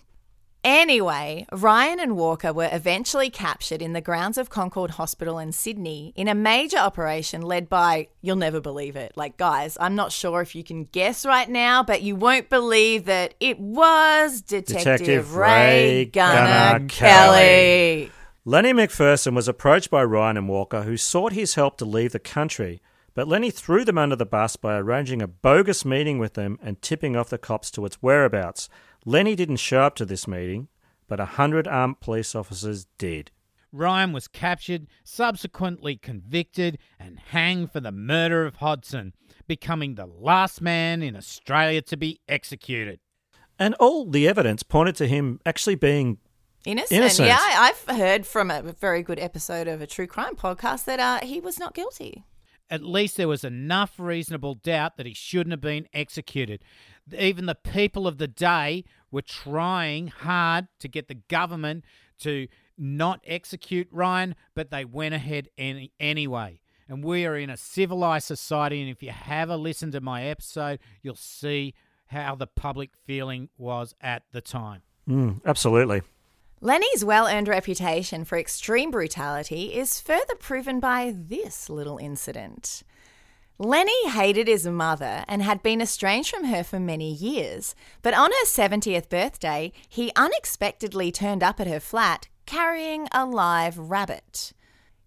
Anyway, Ryan and Walker were eventually captured in the grounds of Concord Hospital in Sydney in a major operation led by, you'll never believe it, like guys, I'm not sure if you can guess right now, but you won't believe that it was Detective, Detective Ray, Ray Gunner, Gunner Kelly. Kelly. Lenny McPherson was approached by Ryan and Walker, who sought his help to leave the country. But Lenny threw them under the bus by arranging a bogus meeting with them and tipping off the cops to its whereabouts. Lenny didn't show up to this meeting, but a hundred armed police officers did. Ryan was captured, subsequently convicted and hanged for the murder of Hodson, becoming the last man in Australia to be executed. And all the evidence pointed to him actually being Innocent. innocent. Yeah, I've heard from a very good episode of a true crime podcast that uh, he was not guilty. At least there was enough reasonable doubt that he shouldn't have been executed. Even the people of the day were trying hard to get the government to not execute Ryan, but they went ahead any, anyway. And we are in a civilised society, and if you have a listen to my episode, you'll see how the public feeling was at the time. Mm, absolutely. Lenny's well-earned reputation for extreme brutality is further proven by this little incident. Lenny hated his mother and had been estranged from her for many years, but on her seventieth birthday, he unexpectedly turned up at her flat carrying a live rabbit.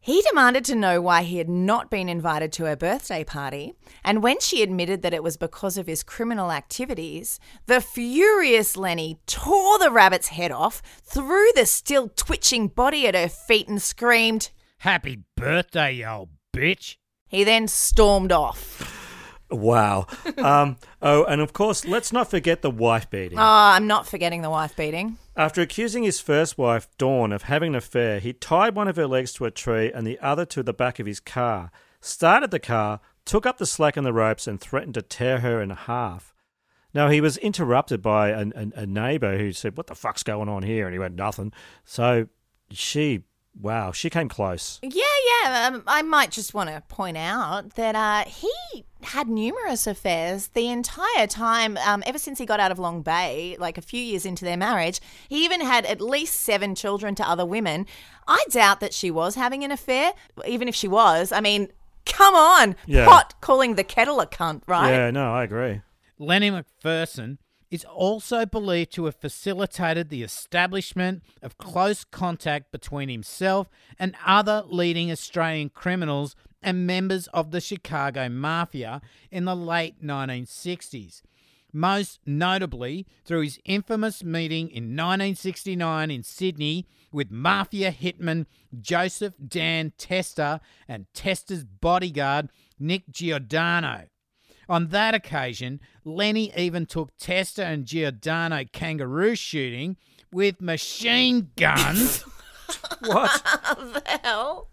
He demanded to know why he had not been invited to her birthday party, and when she admitted that it was because of his criminal activities, the furious Lenny tore the rabbit's head off, threw the still twitching body at her feet and screamed, "Happy birthday, you old bitch." He then stormed off. Wow. Um, oh, and of course, let's not forget the wife beating. Oh, I'm not forgetting the wife beating. After accusing his first wife, Dawn, of having an affair, he tied one of her legs to a tree and the other to the back of his car, started the car, took up the slack in the ropes and threatened to tear her in half. Now, he was interrupted by a, a, a neighbour who said, "What the fuck's going on here?" And he went, "Nothing." So she... Wow, she came close. Yeah, yeah. Um, I might just want to point out that uh, he had numerous affairs the entire time, um, ever since he got out of Long Bay, like a few years into their marriage. He even had at least seven children to other women. I doubt that she was having an affair, even if she was. I mean, come on. Yeah. Pot calling the kettle a cunt, right? Yeah, no, I agree. Lenny McPherson is also believed to have facilitated the establishment of close contact between himself and other leading Australian criminals and members of the Chicago Mafia in the late nineteen sixties, most notably through his infamous meeting in nineteen sixty-nine in Sydney with Mafia hitman Joseph Dan Testa and Testa's bodyguard Nick Giordano. On that occasion, Lenny even took Testa and Giordano kangaroo shooting with machine guns. What? the hell?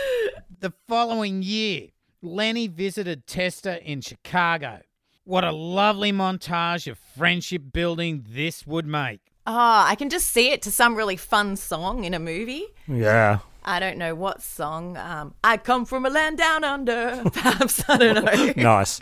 The following year, Lenny visited Testa in Chicago. What a lovely montage of friendship building this would make. Oh, I can just see it to some really fun song in a movie. Yeah. I don't know what song. Um, I come from a land down under. Perhaps, I don't know. Nice.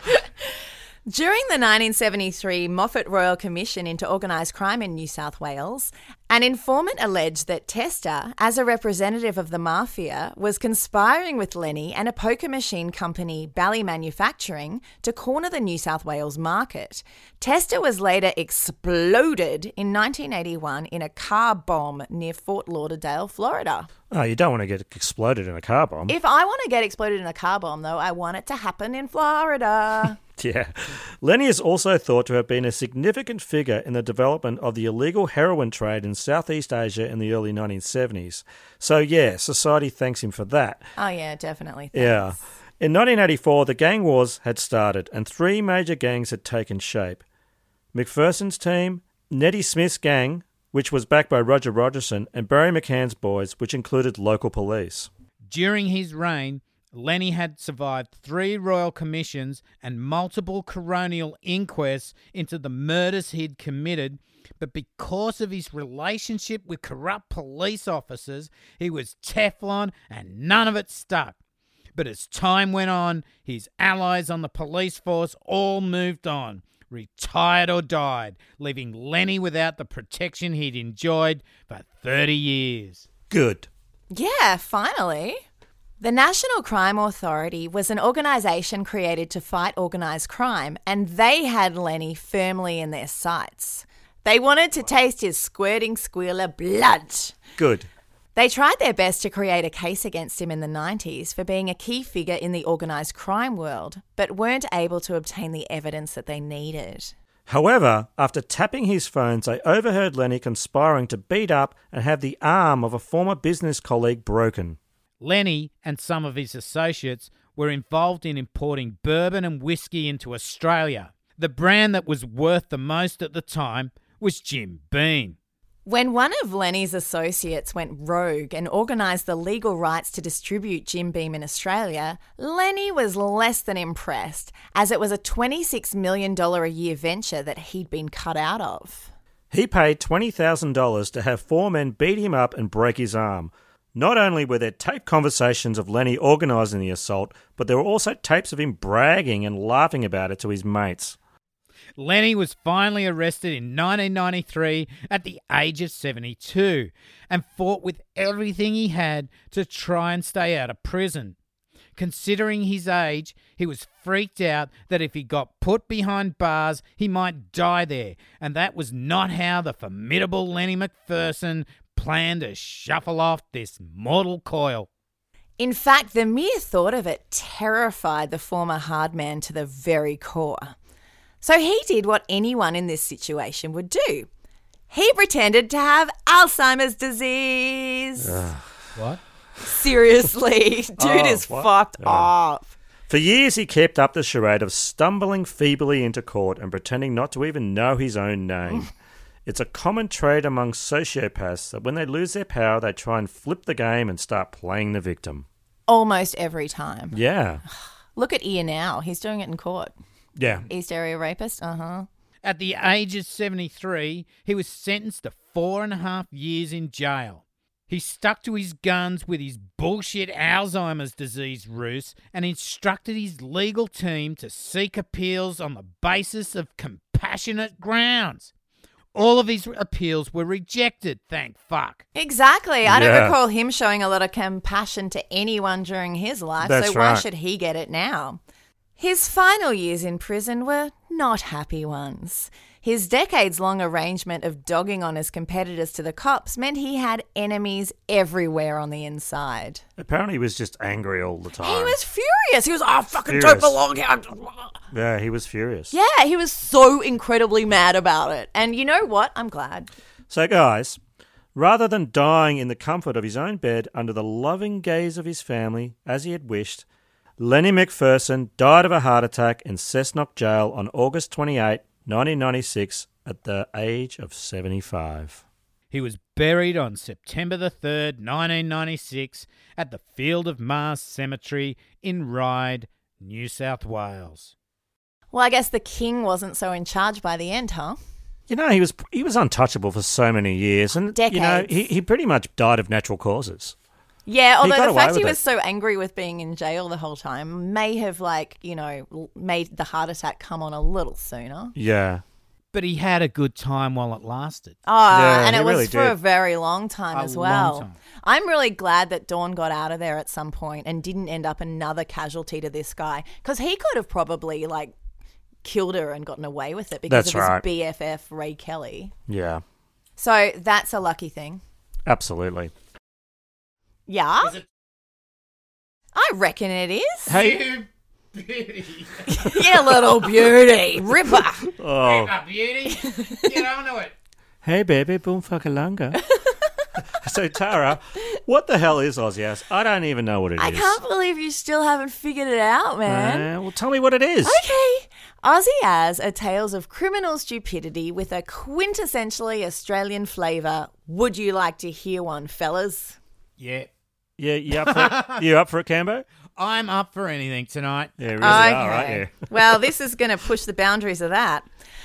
During the nineteen seventy-three Moffat Royal Commission into Organised Crime in New South Wales, an informant alleged that Testa, as a representative of the mafia, was conspiring with Lenny and a poker machine company, Bally Manufacturing, to corner the New South Wales market. Testa was later exploded in nineteen eighty-one in a car bomb near Fort Lauderdale, Florida. Oh, you don't want to get exploded in a car bomb. If I want to get exploded in a car bomb, though, I want it to happen in Florida. Yeah. Lenny is also thought to have been a significant figure in the development of the illegal heroin trade in Southeast Asia in the early nineteen seventies. So, yeah, society thanks him for that. Oh, yeah, definitely. Thanks. Yeah. In nineteen eighty-four, the gang wars had started and three major gangs had taken shape. McPherson's team, Nettie Smith's gang, which was backed by Roger Rogerson, and Barry McCann's boys, which included local police. During his reign, Lenny had survived three royal commissions and multiple coronial inquests into the murders he'd committed, but because of his relationship with corrupt police officers, he was Teflon and none of it stuck. But as time went on, his allies on the police force all moved on, retired or died, leaving Lenny without the protection he'd enjoyed for thirty years. Good. Yeah, finally. The National Crime Authority was an organisation created to fight organised crime, and they had Lenny firmly in their sights. They wanted to taste his squirting squealer blood. Good. They tried their best to create a case against him in the nineties for being a key figure in the organised crime world, but weren't able to obtain the evidence that they needed. However, after tapping his phones, they overheard Lenny conspiring to beat up and have the arm of a former business colleague broken. Lenny and some of his associates were involved in importing bourbon and whiskey into Australia. The brand that was worth the most at the time was Jim Beam. When one of Lenny's associates went rogue and organised the legal rights to distribute Jim Beam in Australia, Lenny was less than impressed, as it was a twenty-six million dollars a year venture that he'd been cut out of. He paid twenty thousand dollars to have four men beat him up and break his arm. Not only were there taped conversations of Lenny organising the assault, but there were also tapes of him bragging and laughing about it to his mates. Lenny was finally arrested in nineteen ninety-three at the age of seventy-two and fought with everything he had to try and stay out of prison. Considering his age, he was freaked out that if he got put behind bars, he might die there, and that was not how the formidable Lenny McPherson planned to shuffle off this mortal coil. In fact, the mere thought of it terrified the former hard man to the very core. So he did what anyone in this situation would do. He pretended to have Alzheimer's disease. What? Seriously, dude Oh, is what? fucked Oh. up. For years, he kept up the charade of stumbling feebly into court and pretending not to even know his own name. It's a common trait among sociopaths that when they lose their power, they try and flip the game and start playing the victim. Almost every time. Yeah. Look at Ian now. He's doing it in court. Yeah. East Area rapist. Uh-huh. At the age of seventy-three, he was sentenced to four and a half years in jail. He stuck to his guns with his bullshit Alzheimer's disease ruse and instructed his legal team to seek appeals on the basis of compassionate grounds. All of his appeals were rejected, thank fuck. Exactly. I don't Yeah. recall him showing a lot of compassion to anyone during his life, That's so why right. should he get it now? His final years in prison were not happy ones. His decades-long arrangement of dogging on his competitors to the cops meant he had enemies everywhere on the inside. Apparently, he was just angry all the time. He was furious. He was, oh, fucking Furious. don't belong here. Yeah, he was furious. Yeah, he was so incredibly mad about it. And you know what? I'm glad. So, guys, rather than dying in the comfort of his own bed under the loving gaze of his family, as he had wished, Lenny McPherson died of a heart attack in Cessnock Jail on August twenty-eighth, nineteen ninety-six, at the age of seventy-five. He was buried on September the third, nineteen ninety-six, at the Field of Mars Cemetery in Ryde, New South Wales. Well, I guess the king wasn't so in charge by the end, huh? You know, he was he was untouchable for so many years, and you know, Decades. he, he pretty much died of natural causes. Yeah, He although got the away fact he with was it. so angry with being in jail the whole time may have, like, you know, l- made the heart attack come on a little sooner. Yeah. But he had a good time while it lasted. Oh, Yeah, and he it was really for did. a very long time A as long well. time. I'm really glad that Dawn got out of there at some point and didn't end up another casualty to this guy, because he could have probably, like, killed her and gotten away with it because That's of his right. B F F, Ray Kelly. Yeah, So that's a lucky thing. absolutely. Yeah? I reckon it is. Hey, Yeah, little beauty. Ripper. oh, beauty. Get onto it. hey, baby, boom fuckalunga. So, Tara, what the hell is Ozias? I don't even know what it is. I can't believe you still haven't figured it out, man. Uh, well, tell me what it is. Okay. Aussie As are tales of criminal stupidity with a quintessentially Australian flavour. Would you like to hear one, fellas? Yeah. Yeah, you up for it? You up for it, Cambo? I'm up for anything tonight. Yeah, really are, right? Yeah. Well, this is going to push the boundaries of that.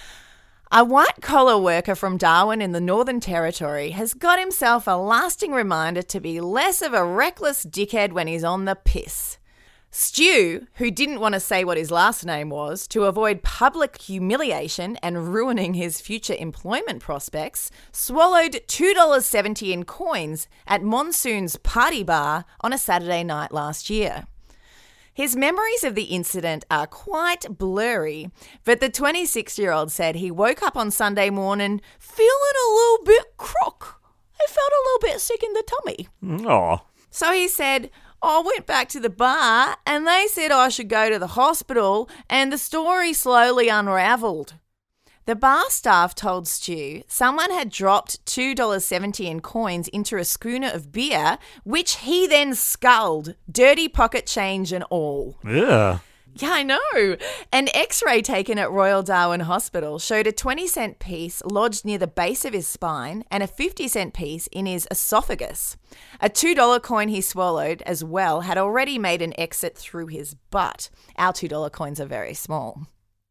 A white-collar worker from Darwin in the Northern Territory has got himself a lasting reminder to be less of a reckless dickhead when he's on the piss. Stu, who didn't want to say what his last name was to avoid public humiliation and ruining his future employment prospects, swallowed two dollars seventy in coins at Monsoon's Party Bar on a Saturday night last year. His memories of the incident are quite blurry, but the twenty-six-year-old said he woke up on Sunday morning feeling a little bit crook. I felt a little bit sick in the tummy. Oh, So he said, I went back to the bar and they said I should go to the hospital, and the story slowly unravelled. The bar staff told Stu someone had dropped two dollars seventy in coins into a schooner of beer, which he then sculled, dirty pocket change and all. yeah. Yeah, I know. An x-ray taken at Royal Darwin Hospital showed a twenty cent piece lodged near the base of his spine and a fifty cent piece in his esophagus. A two dollar coin he swallowed as well had already made an exit through his butt. Our two dollar coins are very small.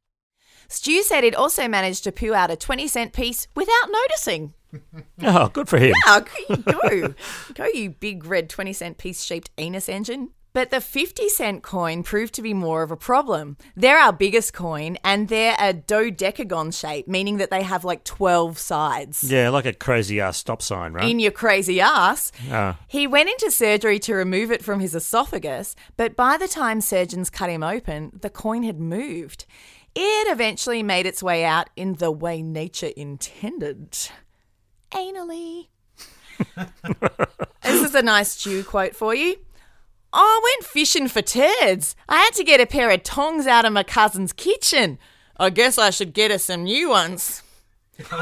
Stu said he'd also managed to poo out a twenty cent piece without noticing. Oh, good for him. Yeah, go. Go, you big red twenty cent piece shaped anus engine. But the fifty cent coin proved to be more of a problem. They're our biggest coin, and they're a dodecagon shape, meaning that they have like twelve sides. Yeah, like a crazy ass stop sign, right? In your crazy ass. Ah. He went into surgery to remove it from his esophagus, but by the time surgeons cut him open, the coin had moved. It eventually made its way out in the way nature intended. Anally. This is a nice Jew quote for you. Oh, I went fishing for turds. I had to get a pair of tongs out of my cousin's kitchen. I guess I should get her some new ones. Because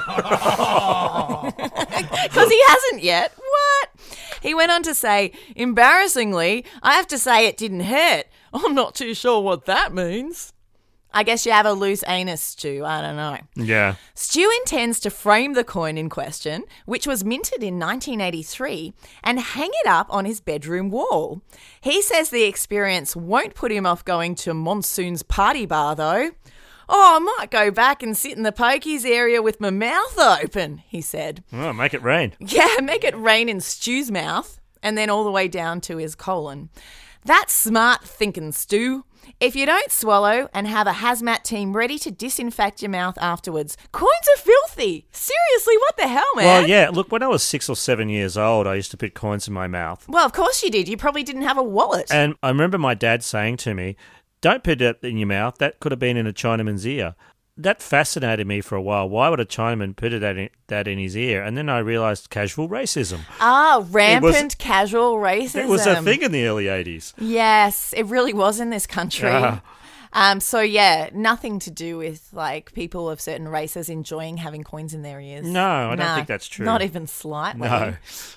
he hasn't yet. What? He went on to say, embarrassingly, I have to say it didn't hurt. I'm not too sure what that means. I guess you have a loose anus, Stu. I don't know. Yeah. Stu intends to frame the coin in question, which was minted in nineteen eighty-three, and hang it up on his bedroom wall. He says the experience won't put him off going to Monsoon's party bar, though. Oh, I might go back and sit in the pokies area with my mouth open, he said. Oh, make it rain. Yeah, make it rain in Stu's mouth, and then all the way down to his colon. That's smart thinking, Stu. If you don't swallow and have a hazmat team ready to disinfect your mouth afterwards, coins are filthy. Seriously, what the hell, man? Well, yeah, look, when I was six or seven years old, I used to put coins in my mouth. Well, of course you did. You probably didn't have a wallet. And I remember my dad saying to me, don't put it in your mouth. That could have been in a Chinaman's ear. That fascinated me for a while. Why would a Chinaman put that in, that in his ear? And then I realised casual racism. Ah, rampant it was, casual racism. It was a thing in the early eighties. Yes, it really was in this country. Ah. Um, so, yeah, nothing to do with, like, people of certain races enjoying having coins in their ears. No, I don't nah, think that's true. Not even slightly. No.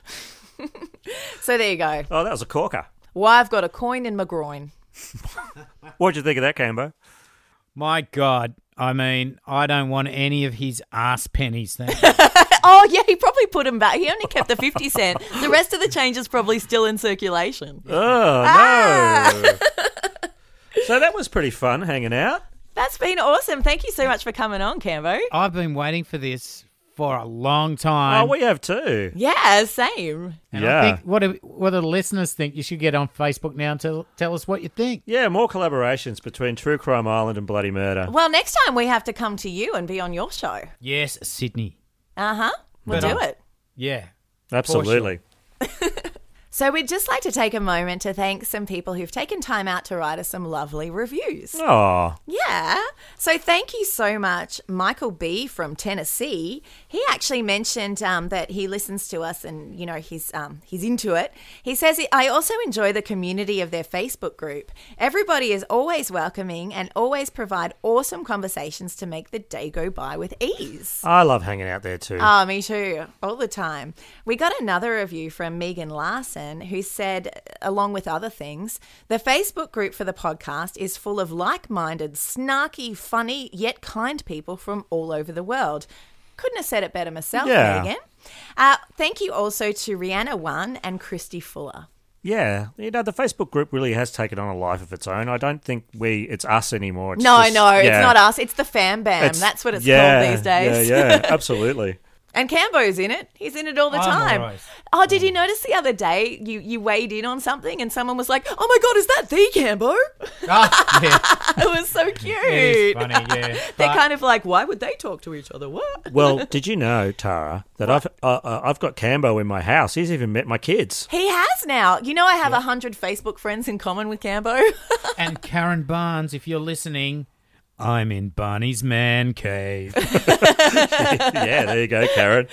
So there you go. Oh, that was a corker. Why I've got a coin in my groin. What'd you think of that, Cambo? My God. I mean, I don't want any of his ass pennies then. Oh, yeah, he probably put them back. He only kept the fifty cent. The rest of the change is probably still in circulation. Oh, Ah! no. So that was pretty fun hanging out. That's been awesome. Thank you so much for coming on, Cambo. I've been waiting for this for a long time. Oh, we have too. Yeah, same. And Yeah. I think, what do, what do the listeners think? You should get on Facebook now and tell, tell us what you think. Yeah, more collaborations between True Crime Island and Bloody Murder. Well, next time we have to come to you and be on your show. Yes, Sydney. Uh-huh. We'll But, do um, it. Yeah. Absolutely. So we'd just like to take a moment to thank some people who've taken time out to write us some lovely reviews. Oh. Yeah. So thank you so much, Michael B. from Tennessee. He actually mentioned um, that he listens to us and, you know, he's um, he's into it. He says, I also enjoy the community of their Facebook group. Everybody is always welcoming and always provide awesome conversations to make the day go by with ease. I love hanging out there too. Oh, me too. All the time. We got another review from Megan Larson who said, along with other things, the Facebook group for the podcast is full of like-minded, snarky, funny, yet kind people from all over the world. Couldn't have said it better myself, Yeah. Megan. Uh, thank you also to Rihanna One and Christy Fuller. Yeah, you know, the Facebook group really has taken on a life of its own. I don't think we, it's us anymore. It's no, just- no, it's yeah. not us. It's the Fam Bam. It's- That's what it's yeah, called these days. Yeah, yeah, absolutely. And Cambo's in it. He's in it all the I'm time. all right. Oh, did you notice the other day you, you weighed in on something and someone was like, oh my God, is that the Cambo? Ah, yeah. It was so cute. It is funny, yeah. They're But- kind of like, why would they talk to each other? What? Well, did you know, Tara, that I've uh, uh, I've got Cambo in my house? He's even met my kids. He has now. You know, I have a hundred Facebook friends in common with Cambo. And Karen Barnes, if you're listening, I'm in Barney's man cave. Yeah, there you go, Karen.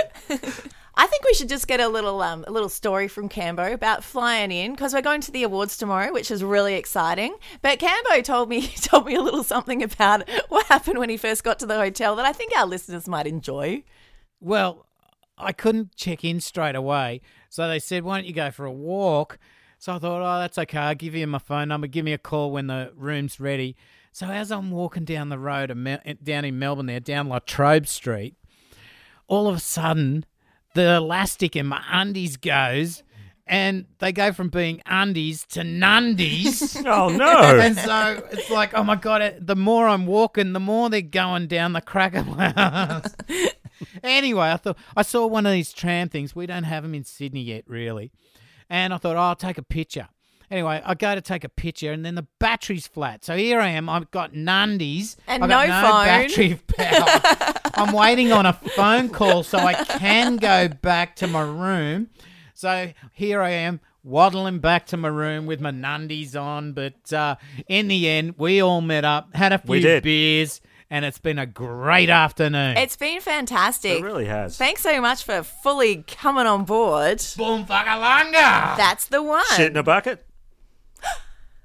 I think we should just get a little um, a little story from Cambo about flying in because we're going to the awards tomorrow, which is really exciting. But Cambo told me told me a little something about what happened when he first got to the hotel that I think our listeners might enjoy. Well, I couldn't check in straight away, so they said, why don't you go for a walk? So I thought, oh, that's okay. I'll give you my phone number. Give me a call when the room's ready. So as I'm walking down the road down in Melbourne there, down La Trobe Street, all of a sudden the elastic in my undies goes and they go from being undies to nundies. Oh, no. And so it's like, oh, my God, it, the more I'm walking, the more they're going down the crack of my ass. Anyway, I thought I saw one of these tram things. We don't have them in Sydney yet, really. And I thought, oh, I'll take a picture. Anyway, I go to take a picture, and then the battery's flat. So here I am. I've got nundies. And I've got no no phone. battery power. I'm waiting on a phone call so I can go back to my room. So here I am, waddling back to my room with my nundies on. But uh, in the end, we all met up, had a We few did. beers, and it's been a great afternoon. It's been fantastic. It really has. Thanks so much for fully coming on board. Boom, fuckalanga. That's the one. Shit in a bucket?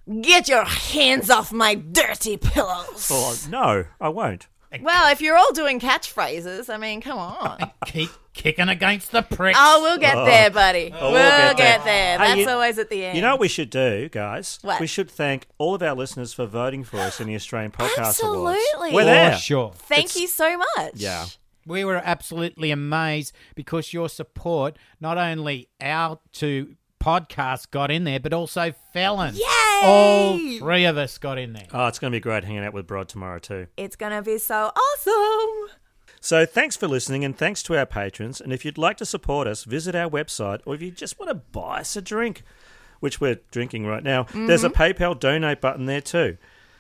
Get your hands off my dirty pillows. Oh, no, I won't. Well, if you're all doing catchphrases, I mean, come on. Keep kicking against the pricks. Oh, we'll get Oh. there, buddy. Oh, we'll, we'll get, get there. there. Hey, That's you- always at the end. You know what we should do, guys? What? We should thank all of our listeners for voting for us in the Australian Podcast Awards. Absolutely. We're there. For sure. Thank you so much. Yeah. We were absolutely amazed because your support, not only our two podcasts got in there, but also Felon. Yay! All three of us got in there. Oh, it's going to be great hanging out with Brod tomorrow too. It's going to be so awesome. So thanks for listening and thanks to our patrons. And if you'd like to support us, visit our website, or if you just want to buy us a drink, which we're drinking right now, there's a PayPal donate button there too.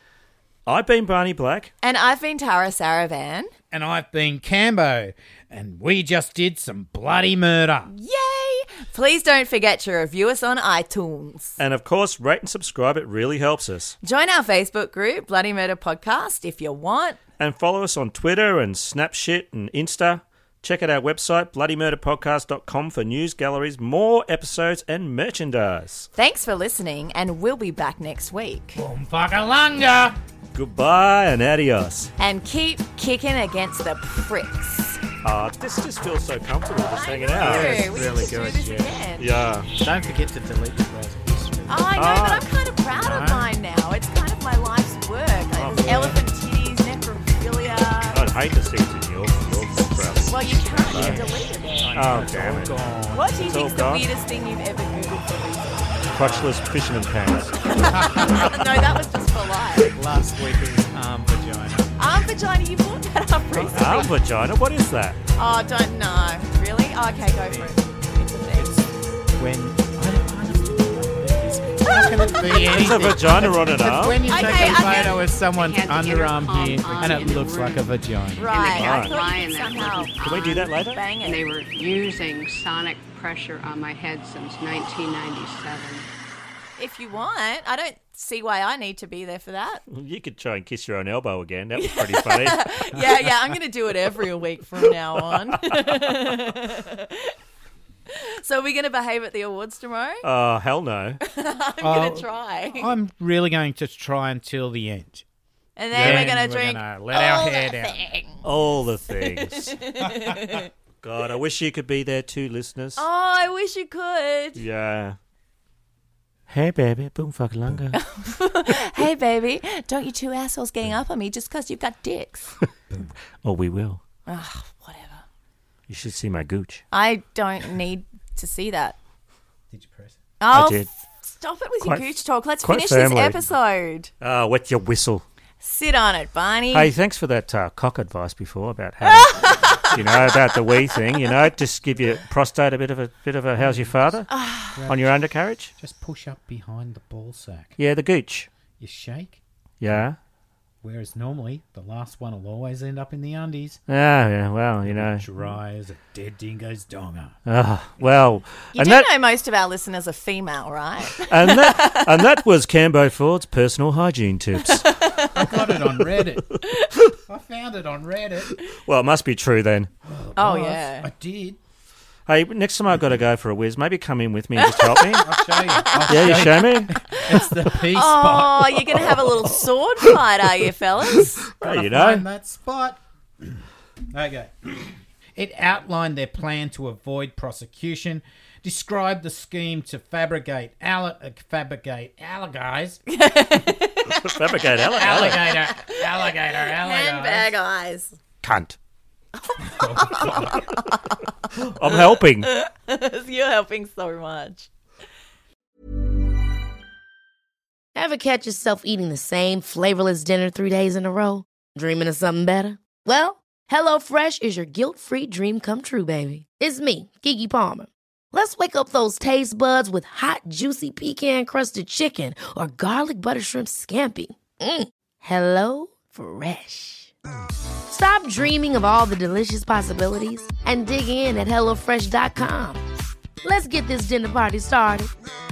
I've been Barney Black. And I've been Tara Saravan. And I've been Cambo. And we just did some bloody murder. Yay! Please don't forget to review us on iTunes. And of course, rate and subscribe. It really helps us. Join our Facebook group, Bloody Murder Podcast, if you want. And follow us on Twitter and Snapchat and Insta. Check out our website, bloody murder podcast dot com, for news, galleries, more episodes, and merchandise. Thanks for listening, and we'll be back next week. Boom fuckalunga! Goodbye and adios. And keep kicking against the pricks. Oh, this just feels so comfortable just hanging out. know. Yeah, it's We really should do good. this yeah. again. Yeah. Don't forget to delete the browser history. Oh, I know, Ah. but I'm kind of proud of No. mine now. It's kind of my life's work. Oh, There's yeah. elephant titties, necrophilia. I'd hate to see it in your, your browser. Well, you can't. You deleted it. Oh, damn it. What do you It's think's all the gone. weirdest thing you've ever Googled for research? Crotchless fisherman pants. No, that was just for life. Last week it was arm vagina. Arm vagina, you brought that up recently. Arm vagina? What is that? Oh, don't know. Really? Oh, okay, go for it. It's a thing. When I don't understand what it is. How can it be anything? There's a vagina on an It's arm. when you Okay, take a okay. photo of someone's They had the underarm intercom here on and it in the looks room. like a vagina. Right, I Right. thought Line you could that somehow wasn't Can we do that later? bang And it. they were using sonic pressure on my head since nineteen ninety-seven. If you want, I don't see why I need to be there for that. You could try and kiss your own elbow again. That was pretty funny. Yeah, yeah, I'm going to do it every week from now on. So are we going to behave at the awards tomorrow? Oh, hell no. I'm Oh, going to try. I'm really going to try until the end. And then we're going to we're drink gonna let our all hair the down. things. All the things. God, I wish you could be there too, listeners. Oh, I wish you could. Yeah. Hey, baby. Boom, fuck, lunga. Hey, baby, don't you two assholes gang up on me just because you've got dicks. Oh, we will. Ugh, whatever. You should see my gooch. I don't need to see that. Did you press it? Oh, I did. f- stop it with Quite- your gooch talk. Let's quite finish family. this episode. Ah, wet your whistle. Sit on it, Barney. Hey, thanks for that uh, cock advice before about how, you know, about the wee thing. You know, just give your prostate a bit of a bit of a. How's your father on your undercarriage? Just push up behind the ball sack. Yeah, the gooch. You shake, Yeah. whereas normally the last one will always end up in the undies. Ah, yeah. Well, you know. Dry as a dead dingo's donger. Ah, well, you and do that know most of our listeners are female, right? and that and that was Cambo Ford's personal hygiene tips. I got it on Reddit. I found it on Reddit. Well, it must be true then. Oh, was. yeah. I did. Hey, next time I've got to go for a whiz, maybe come in with me and just help me. I'll show you. I'll Yeah, you show me. It's the P Oh, spot. you're going to have a little sword fight, are you, fellas? Hey, Gotta you know. find that spot. Okay. It outlined their plan to avoid prosecution, described the scheme to fabricate alli- uh, fabricate alligators, Fabricate alligator. alligator, alligator, Handbag alligator. eyes. Cunt. I'm helping. You're helping so much. Ever catch yourself eating the same flavorless dinner three days in a row? Dreaming of something better? Well, HelloFresh is your guilt-free dream come true, baby. It's me, Keke Palmer. Let's wake up those taste buds with hot, juicy pecan-crusted chicken or garlic butter shrimp scampi. Mm. Hello Fresh. Stop dreaming of all the delicious possibilities and dig in at hello fresh dot com. Let's get this dinner party started.